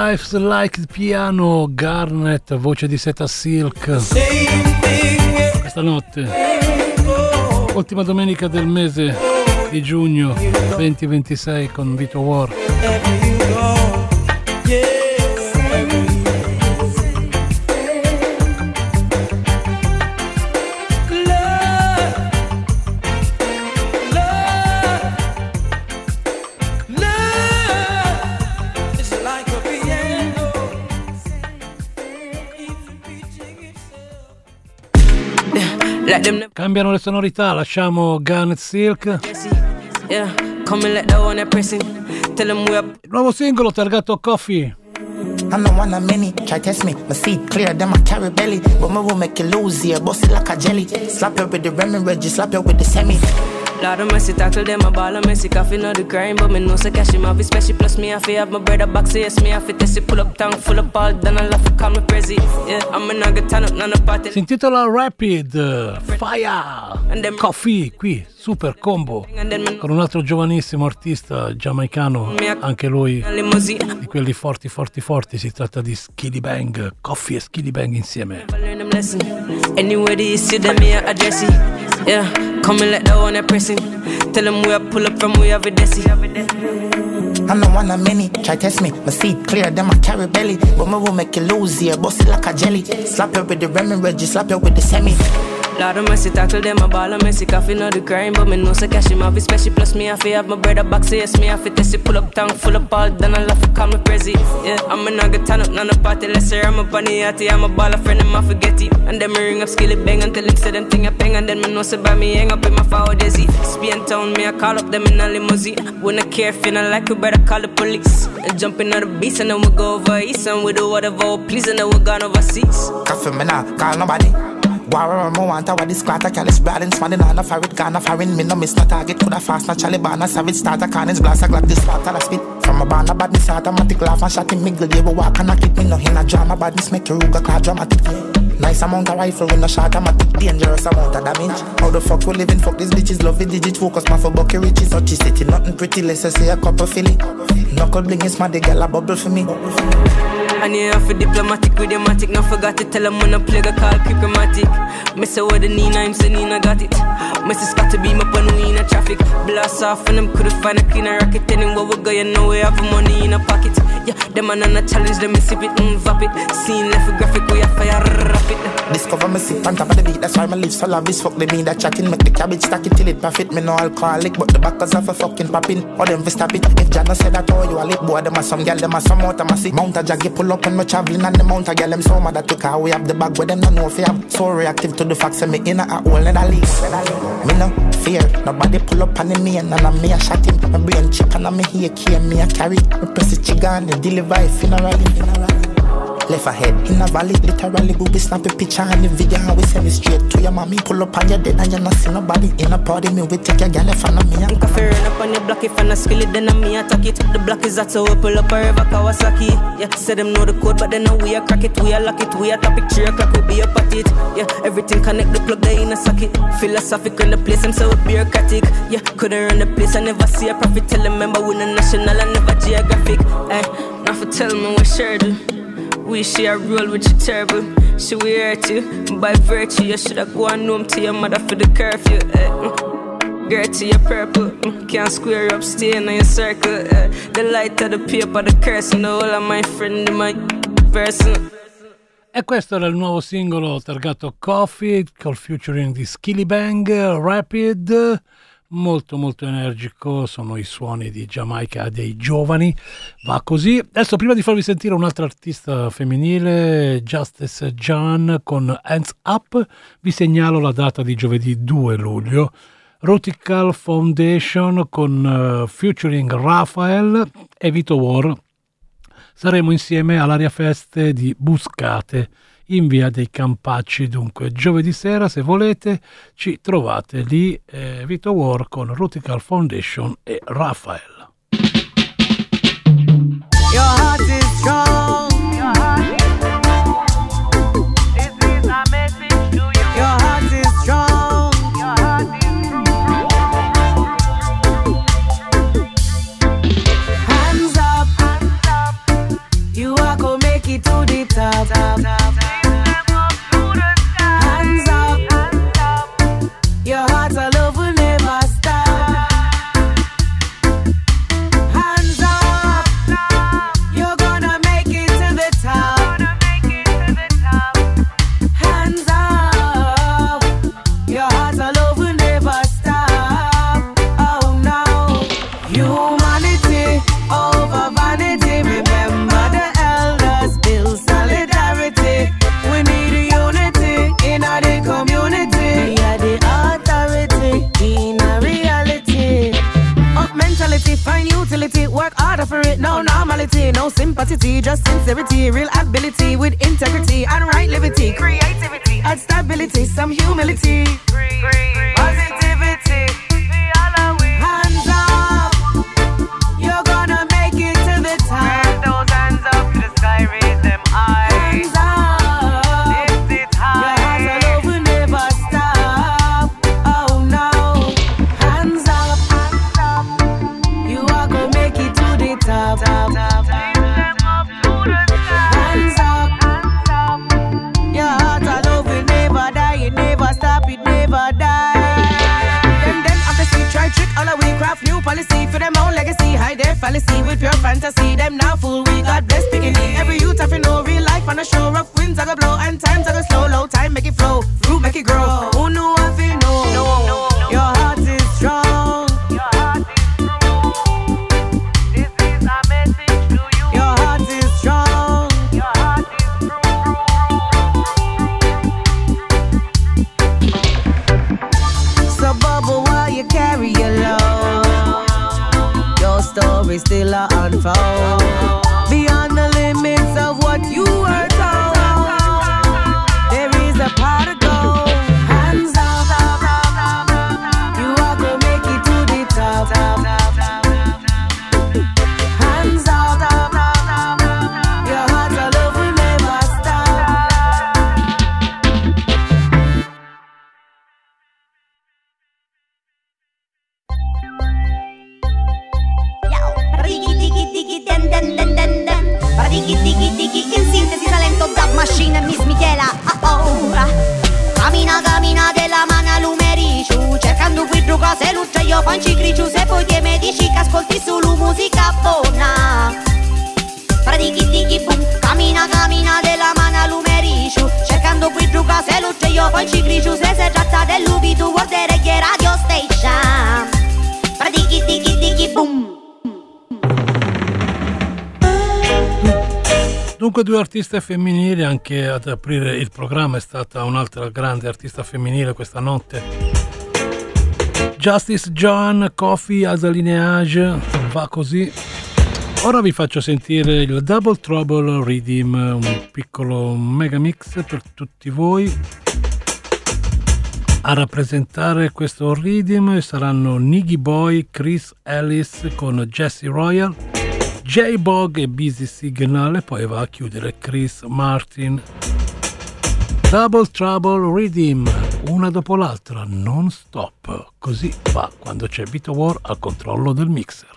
Life's Like the Piano, Garnet, voce di Seta Silk. Questa notte, ultima domenica del mese di giugno duemilaventisei con Vito War. Cambiano le sonorità, lasciamo Garnet Silk. Il nuovo singolo targato Coffee. I'm the one of many, try test me, my seat clear, then my carry belly. But my will make you lose here, bust it like a jelly. Slap you with the rim and Reggie, slap you with the semi. Lord of mercy, tackle them, a ball of mercy, coffee, not the crime, but me know so cash him have special plus me, I feel have my brother back, so yes, me, I fit test it, pull up tongue, full up all, then I laugh, call me crazy, yeah, I'm a nugget, turn up, none of party. Si intitola Rapid Fire Coffee, qui, super combo, con un altro giovanissimo artista giamaicano, anche lui, di quelli forti, forti, forti, si tratta di Skilly Bang, Coffee e Skilly Bang insieme. Anywhere they see them, me address it, yeah, come and let that one pressing. Tell them we pull up from we have a desi. I'm the one of many, try test me, my seat clear, then my carry belly. But my will make you lose here, bust it like a jelly. Slap you with the rim and Reggie, slap you with the semi. Lord of mercy, tackle them, a ball of mercy, coffee, not the crime, but me know so cash him have special plus me, I feel have my brother back, so yes, me, I fit test it, pull up tongue, full up all, then I laugh, call me crazy, yeah, I'm a nugget, turn up, none of party, let's say I'm a bunny, yatty, I'm a ball of friend, and I forget it, and then me ring up Skilly Bang, and tell him, say them thing a bang, and then me know, so by me, hang up in my forward, desi, Spain town, me, I call up them in a limousine, when I care, if you not like, we better call the police, and jump in on the beast, and then we go over east, and we do whatever, oh, please, and then we gone overseas. Coffee, me nah, call nobody. War mo want our this clatter callous balance smiling on a farid gun a farin me no miss no target could a fast naturally ban a savage starter cannons blast a glock this water I spit from a ban a badness automatic laugh and shot him miggle they will walk and I kick me no in a drama badness make your ruga clad dramatic nice amount of rifle when the shot automatic dangerous amount of damage how the fuck we living fuck these bitches love it digit focus man for bucky riches not city nothing pretty let's say a couple filly knuckle bling is my the girl a bubble for me. And you have to diplomatic with your matic. Not forgot to tell them when I play a call cryptomatic. Me say what the Nina, I'm say Nina got it. Me say Scott to beam up on we in a traffic. Blast off and them couldn't find a cleaner rocket. Anywhere we go, you know we have money in a pocket. Yeah, them man on a challenge, them me sip it, mm, vap it. Scene left a graphic, we have fire rapid. Discover me sip on top of the beat, that's why my lips so lavish. Fuck the me that chatting, make the cabbage stack it till it profit. Me no alcoholic, but the backers have a fucking popping. Or them fi stop it. If Jana said that, oh, you a lit boy, them a some girl, them a some out of my seat. Mount a jaggy, pull up and me traveling on the mount a girl, them so mad that because we have the bag where them no know if you have. So reactive to the facts, say me in a hole in a leak. Me no fear, nobody pull up on me and I'm me a shot him. My brain chip and I'm here, care me a carry. Me press the trigger and the deliver a funeral. Left ahead in a valley, literally booby snap a picture and the video and we send it straight to your mommy. Pull up on your dead and you not see nobody in a party. Me we take your girl in front of me. I'm coffee run up on your block if I not skill it, then I'm me attack it. The block is that so we pull up a river Kawasaki. Yeah, say them know the code, but they know we a crack it, we a lock it, we a topic three o'clock we be up at it. Yeah, everything connect the plug they in a socket. Philosophic in the place, I'm so bureaucratic. Yeah, couldn't run the place, I never see a profit. Tell them member win a national, I never geographic. Eh, not for tell me what sure do. We share roll with you terrible. Should we hurt you? By virtue, you should have gone home to your mother for the curfew. Eh. Girl to your purple. Can't square up, stay in your circle. Eh. The light of the paper, the curse, and all of my friend in my person. E questo era il nuovo singolo targato Coffee, col featuring di Skilly Bang, Rapid. Molto molto energico, sono i suoni di Giamaica dei giovani, va così. Adesso prima di farvi sentire un'altra artista femminile, Justice Jan con Hands Up, vi segnalo la data di giovedì due luglio, Rutical Foundation con uh, featuring Raphael e Vito War. Saremo insieme all'Aria Feste di Buscate in via dei Campacci, dunque giovedì sera se volete ci trovate lì, eh, Vito War con Rutical Foundation e Raphael. Your heart is strong. Your heart is strong. This is a message to you. Your heart is strong. Your heart is strong. Hands up, hands up. You are no sympathy, just sincerity, real ability with integrity and right liberty, creativity and stability, some humility, positivity. Hands up, you're gonna make it to the top. Raise those hands up to the sky, raise them high. Hands up, lift it high. Your heart will never stop. Oh no, hands up, hands up. You are gonna make it to the top. top, top, top. Hands up, hands up. Your heart alone will never die. It never stop, it never die. Them, them, after see, try trick all the way, craft new policy for them own legacy. Hide their fallacy with pure fantasy. Them now fool, we God bless beginning. Every youth have to know real life on a show. Rough winds are gonna blow and times are gonna slow. Low time make it flow, fruit make it grow. Who knew if you know? No, no, no. Your heart is strong. Your heart is true. This is a message to you. Your heart is strong. Your heart is true. So bubble while you carry your load. Your story still a unfold. Beyond the limits of what you were told, there is a pot to go. Hands up, you are gonna make it to the top. Hands up, your heart alone will never stop. Riggy diggy diggy den den den den den. Riggy diggy diggy in sintesi talento dub machine Miss Michela. Oh oh. Camina camina della mano lumerici, cercando qui due cose luce io panci griciu. Se poi ti mi dici che ascolti solo musica buona. Riggy diggy boom. Camina camina della mano lumerici, cercando qui due cose luce io panci griciu. Se si tratta dell'ubitu world reggae radio station. Riggy diggy diggy boom. Dunque due artiste femminili, anche ad aprire il programma è stata un'altra grande artista femminile questa notte. Justice John, Coffee, Asalineage, va così. Ora vi faccio sentire il Double Trouble Rhythm, un piccolo mega mix per tutti voi. A rappresentare questo rhythm saranno Niggy Boy, Chris Ellis con Jesse Royal, J-Bog e Busy Signal, e poi va a chiudere Chris Martin. Double Trouble Rhythm, una dopo l'altra, non stop. Così va quando c'è Vito War al controllo del mixer.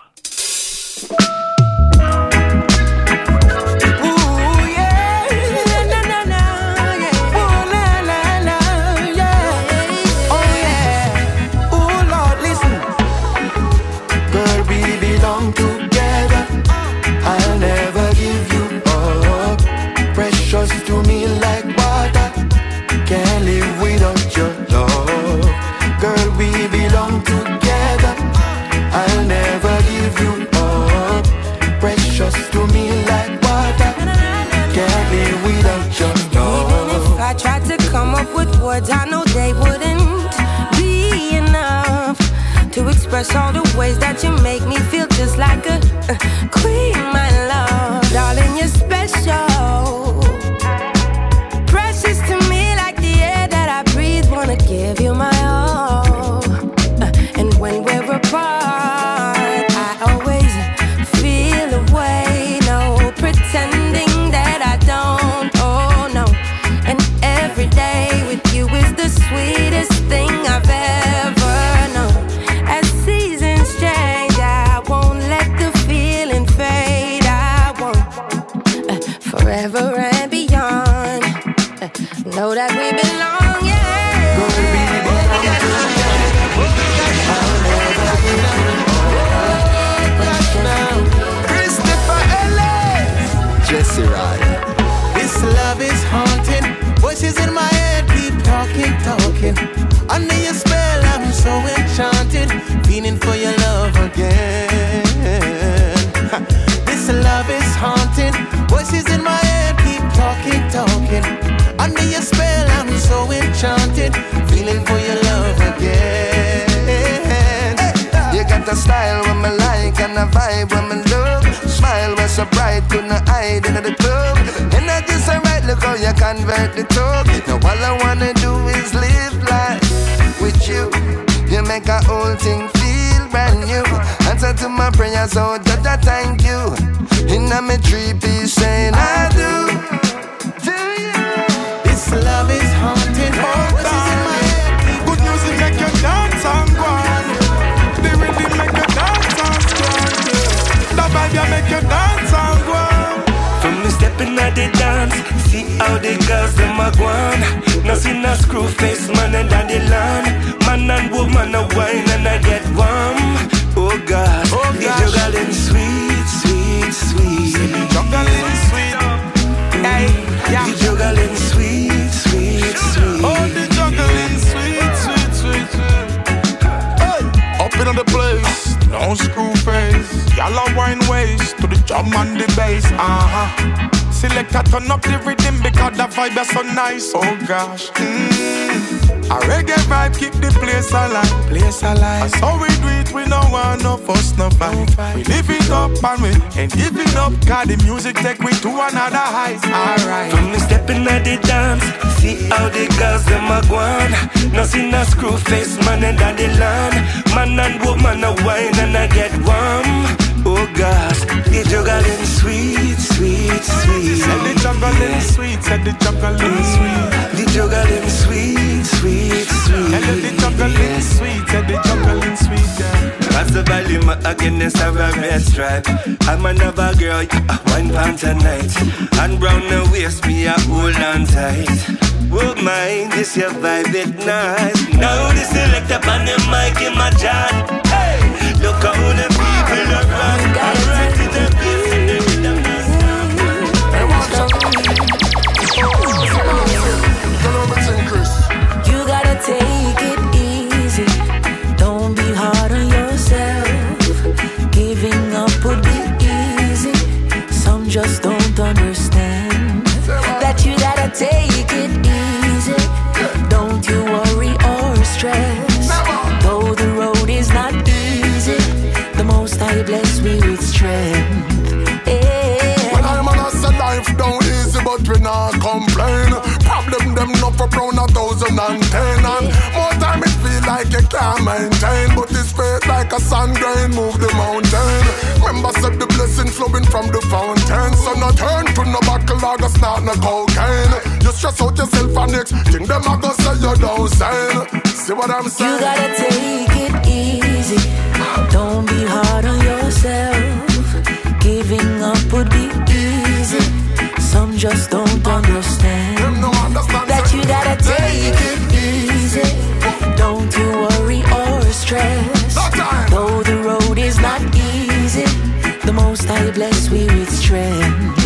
To me like water, can't live without your love. Girl, we belong together, I'll never give you up. Precious to me like water, can't live without your love. Even if I tried to come up with words, I know they wouldn't be enough to express all the ways that you make me feel just like a, a queen, my love. Darling, you're special, precious to me like the air that I breathe. Wanna give you my all, uh, and when we're apart, I always feel away. No pretending that I don't, oh no. And every day with you is the sweetest thing I've ever known. As seasons change, I won't let the feeling fade. I won't, uh, forever and beyond, uh, know that we belong, yeah. Girl, we belong together. Christopher Ellis, Jesse Ryan. This love is haunting. Voices in my head keep talking, talking. Under your spell, I'm so enchanted, feeling for your love again. This love is haunting. Voices in my head keep talking, talking. Under your spell, I'm so enchanted, feeling for your love again. You got a style when me like and a vibe when me love. Smile was so bright, couldn't night in the club. And I just alright, look how you convert the talk. Now all I wanna do is live life with you. You make a whole thing feel brand new. Answer to my prayers, oh Judge, I thank you. In a me three-piece saying I do. Do you? This love is haunting, oh God. Good music make you dance and go on. The rhythm make you dance and squat. The vibe you make you dance and go on. From me stepping at the dance, see how the girls them a go on. No see no screw face man and the land. Man and woman a wine and I get warm. Oh God, oh the juggling sweet, sweet, sweet. The juggling sweet. Hey, yeah. The juggling sweet, sweet, sweet. Oh, the juggling sweet, sweet, sweet, sweet. Hey, up in the place, no screw face. Y'all wine waist to the drum and the bass. Uh-huh. Selector turn up the rhythm because the vibe is so nice. Oh gosh. Mm. A reggae vibe keep the place alive. Place alive. That's how we do it. We no want no fuss, no fight. We live it up and we ain't giving up. Cause the music take we to another height. Alright. From me stepping at the dance, see how the girls them a go on. No see no screw face man and the land. Man and woman a wine and I get warm. Oh gosh, the juggling sweet, sweet, sweet. Said the juggling sweet, said the juggling sweet. The juggling sweet, sweet, sweet. Said the juggling sweet, said the juggling sweet, yeah. Across the valley, my against a red stripe. I'm another girl, yeah, one pound tonight. And brown the waist, me a hold on tight. Oh my, this your vibe, it nice. Now the selector on the mic in my jar. Hey, look how the people are run. I'm right to the beat and the rhythm not stop. Hey, watch out. You gotta take it easy. Don't be hard on yourself. Giving up would be easy. Some just don't understand that you gotta take it easy. Don't you worry or stress. Though the road is not easy, the Most High bless me with strength. Yeah. When I'm on a say life down easy, but we not complain. Problem them not for brown a thousand and ten. And more time it feel like you can't maintain, but it's faith like a sun grain move the mountain. Remember said the blessing flowing from the fountain. So not turn to no backlog, start no cocaine. You stress out yourself and next thing them a go say you don't sane. See what I'm saying? You gotta take it easy. Don't be hard on yourself. Giving up would be easy. Some just don't understand that you gotta take it easy. Don't you worry or stress. Though the road is not easy, the Most High bless we with strength.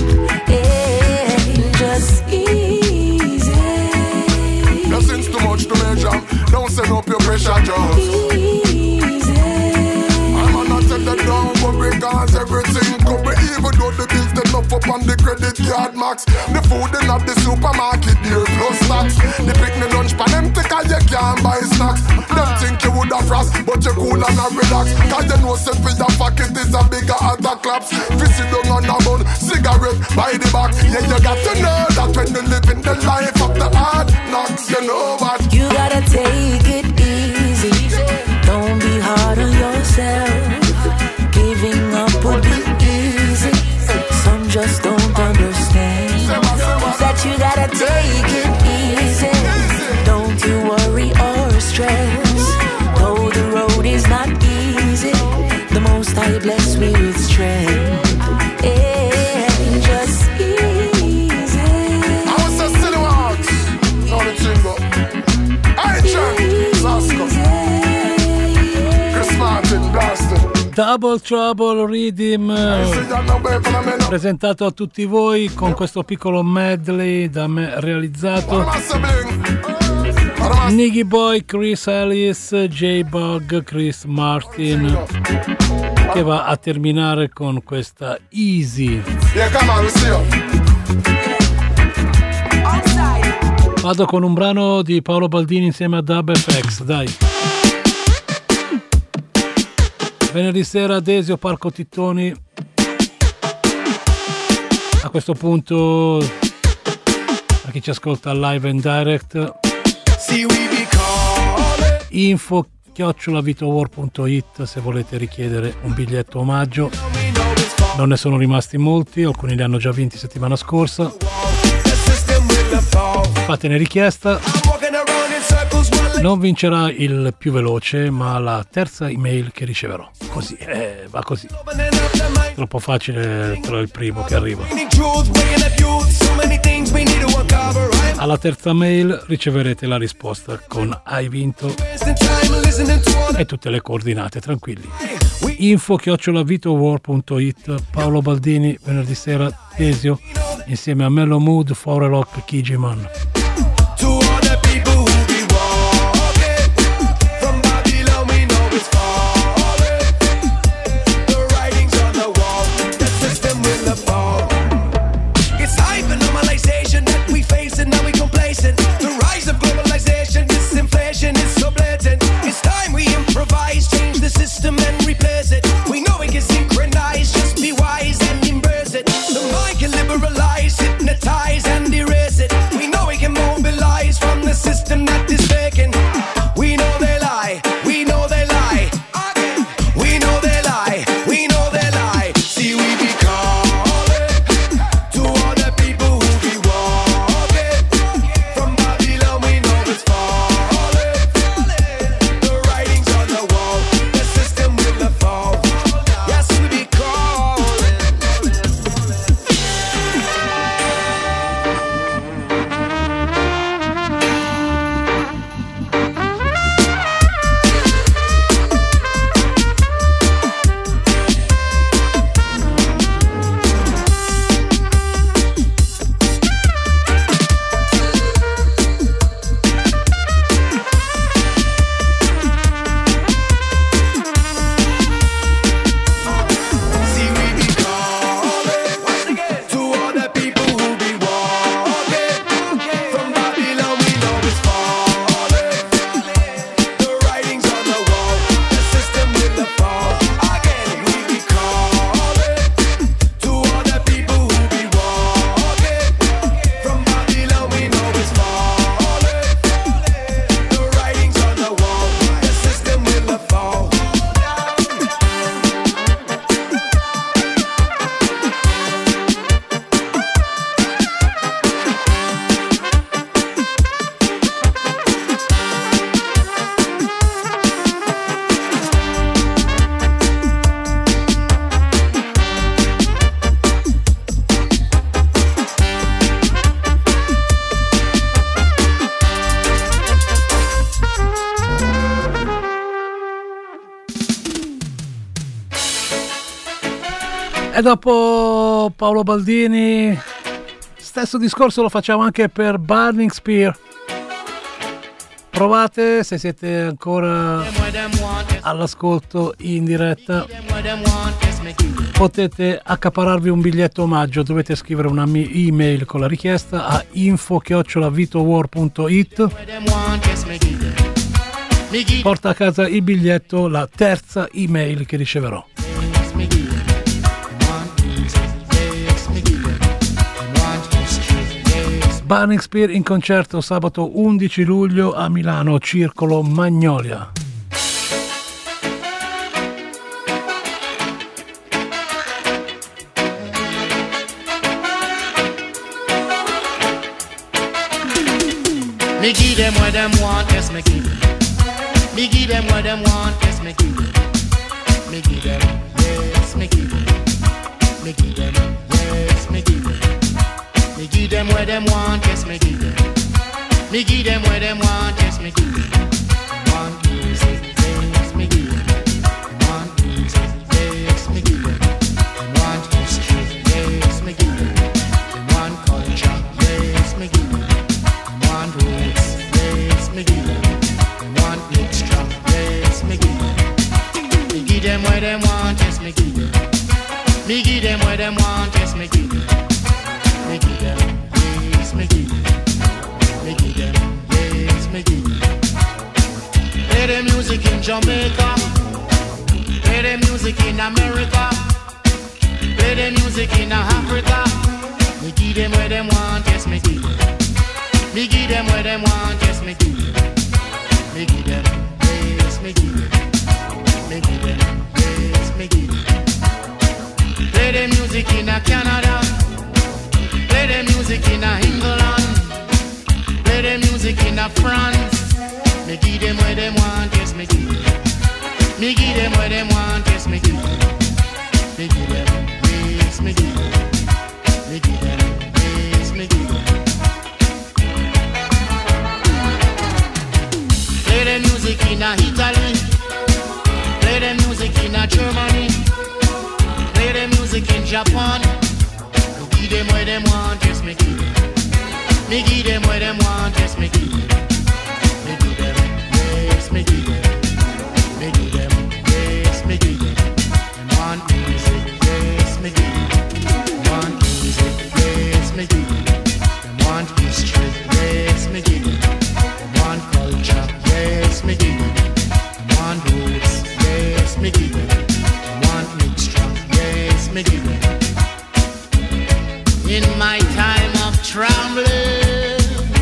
Yeah, just easy. Nothing's too much to measure. Don't send up your pressure, just easy. I'm not take that down, but because everything could be even though the bills they love up on the credit card max. The food in at the supermarket there plus tax. The picnic lunch pan empty cause you can't buy snacks. Them think you would have frost, but you cool and a relax. Cause you know set for your pocket is a bigger other claps. Fizzy down on a bun, cigarette by the back. Yeah, you got to know that when you live in the life of the hard knocks, you know what. You gotta take it easy. Don't be hard on yourself. Giving up would be easy. Some just don't understand that you gotta take it easy. Don't you worry or stress. Though the road is not easy, the Most High bless me with strength. Yeah, just easy. I was a silly walks. Now the jingle. I check. Lasco. Chris Martin, blasted. Double Trouble Rhythm, presentato a tutti voi con questo piccolo medley da me realizzato. Niggy Boy, Chris Ellis, J-Bug, Chris Martin, che va a terminare con questa Easy. Vado con un brano di Paolo Baldini insieme a Dub F X, dai. Venerdì sera Desio, Parco Tittoni, A questo punto, a chi ci ascolta live and direct, info chiocciola vitowar punto it se volete richiedere un biglietto omaggio. Non ne sono rimasti molti, alcuni li hanno già vinti settimana scorsa. Fatene richiesta. Non vincerà il più veloce, ma la terza email che riceverò. Così, eh, va così. Troppo facile tra il primo che arriva. Alla terza mail riceverete la risposta con hai vinto e tutte le coordinate, tranquilli. Info chiocciola vitowar punto it. Paolo Baldini venerdì sera Desio insieme a Mellow Mood, Forelok e Kijiman. E dopo Paolo Baldini, stesso discorso lo facciamo anche per Burning Spear. Provate, se siete ancora all'ascolto in diretta, potete accapararvi un biglietto omaggio. Dovete scrivere una email con la richiesta a info chiocciola vitowar punto it. Porta a casa il biglietto la terza email che riceverò. Burning Spear in concerto sabato undici luglio a Milano, Circolo Magnolia. Me give them what them want, yes me give them. Me give them what them want, yes me give them. Me give them, yes me give them. Me give them, yes me give them. Me give them what them want, yes me give them. Me give them what them want, yes me give them. Want music, yes me give them. Want music, yes me give them. Want history, yes me give them. Want culture, yes me give them. Want roots, yes me give them. Want mixture, yes me give them. Me give them what them want, yes me give them. Me give them what them want, yes me give them. Me give them, yes, me give them. Me give them, yes, me give them. Play the music in Jamaica. Play the music in America. Play the music in Africa. Me give them where them want, yes me give them. Me give them where them want, yes me give them. Me give them, yes me give them. Me give them, yes me give them. Play the music in a Canada. Play the music in a England. Play the music in a France. Me give them where them want, yes me give them. Me give them where them want, yes me give them. Me give them, yes me give them. Me give them, yes me give them. Play the music in a Italy. Play the music in a Germany. Play the music in Japan. Me give them where them want, yes me give them. Me give them where them want, yes me give them. Me give them, yes me give them. Me give them, yes me give them. Them want music, yes me give them. Them want music, yes me give them. Them want history, yes me give them. Them want culture, yes me give them. Them want roots, yes me give them. Them want mixture, yes me give them. In my time of trembling,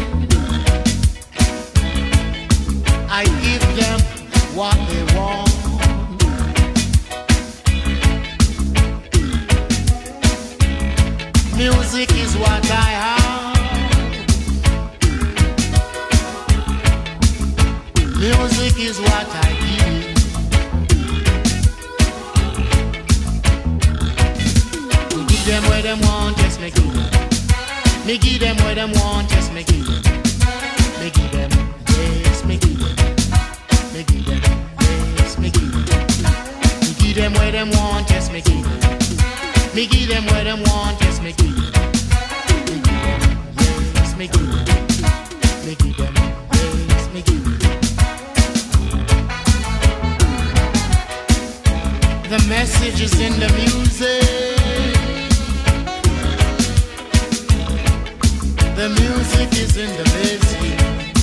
I give them what they want. Music is what I have. Music is what I give. Me give them where them want, yes me give them. Me give them where them want, yes me give them. Me give them, yes me give them. Me give them, yes me give them. Me give them where them want, yes me give them. Me give them where them want, yes me give them. Me give them, yes me give them. Me give them, yes me give them. The message is in the music. The music is in the message.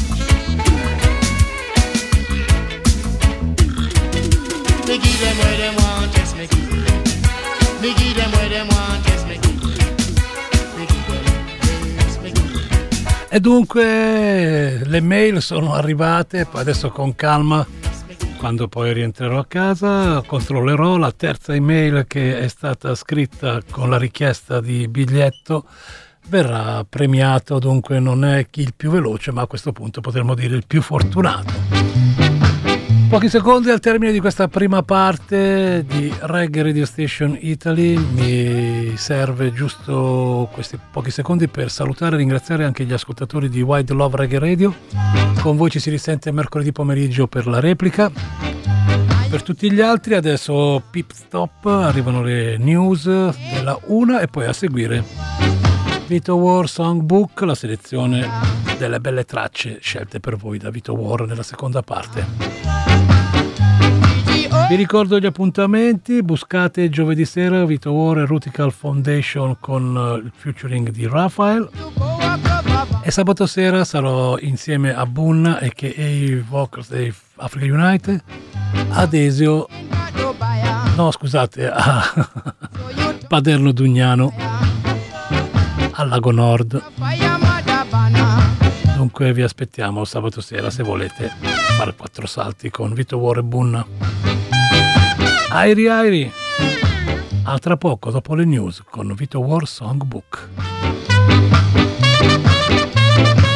Me give them where them want, yes me give them. Me give them where them want, yes me give them. Me give them, yes me give them. E dunque le mail sono arrivate, poi adesso con calma, quando poi rientrerò a casa, controllerò la terza email che è stata scritta con la richiesta di biglietto. Verrà premiato, dunque non è chi il più veloce, ma a questo punto potremmo dire il più fortunato. Pochi secondi al termine di questa prima parte di Reggae Radio Station Italy, mi serve giusto questi pochi secondi per salutare e ringraziare anche gli ascoltatori di Wide Love Reggae Radio. Con voi ci si risente mercoledì pomeriggio per la replica. Per tutti gli altri adesso pit stop, arrivano le news della una e poi a seguire Vito War Songbook, la selezione delle belle tracce scelte per voi da Vito War nella seconda parte. Vi ricordo gli appuntamenti: buscate giovedì sera Vito War e Rutical Foundation con il featuring di Raphael, e sabato sera sarò insieme a Bunna e che A Vocals di Africa United, ad Esio, no scusate, a Paderno Dugnano, al Lago Nord. Dunque vi aspettiamo sabato sera se volete fare quattro salti con Vito War e Bunna. Airi Airi, a tra poco dopo le news con Vito War Songbook.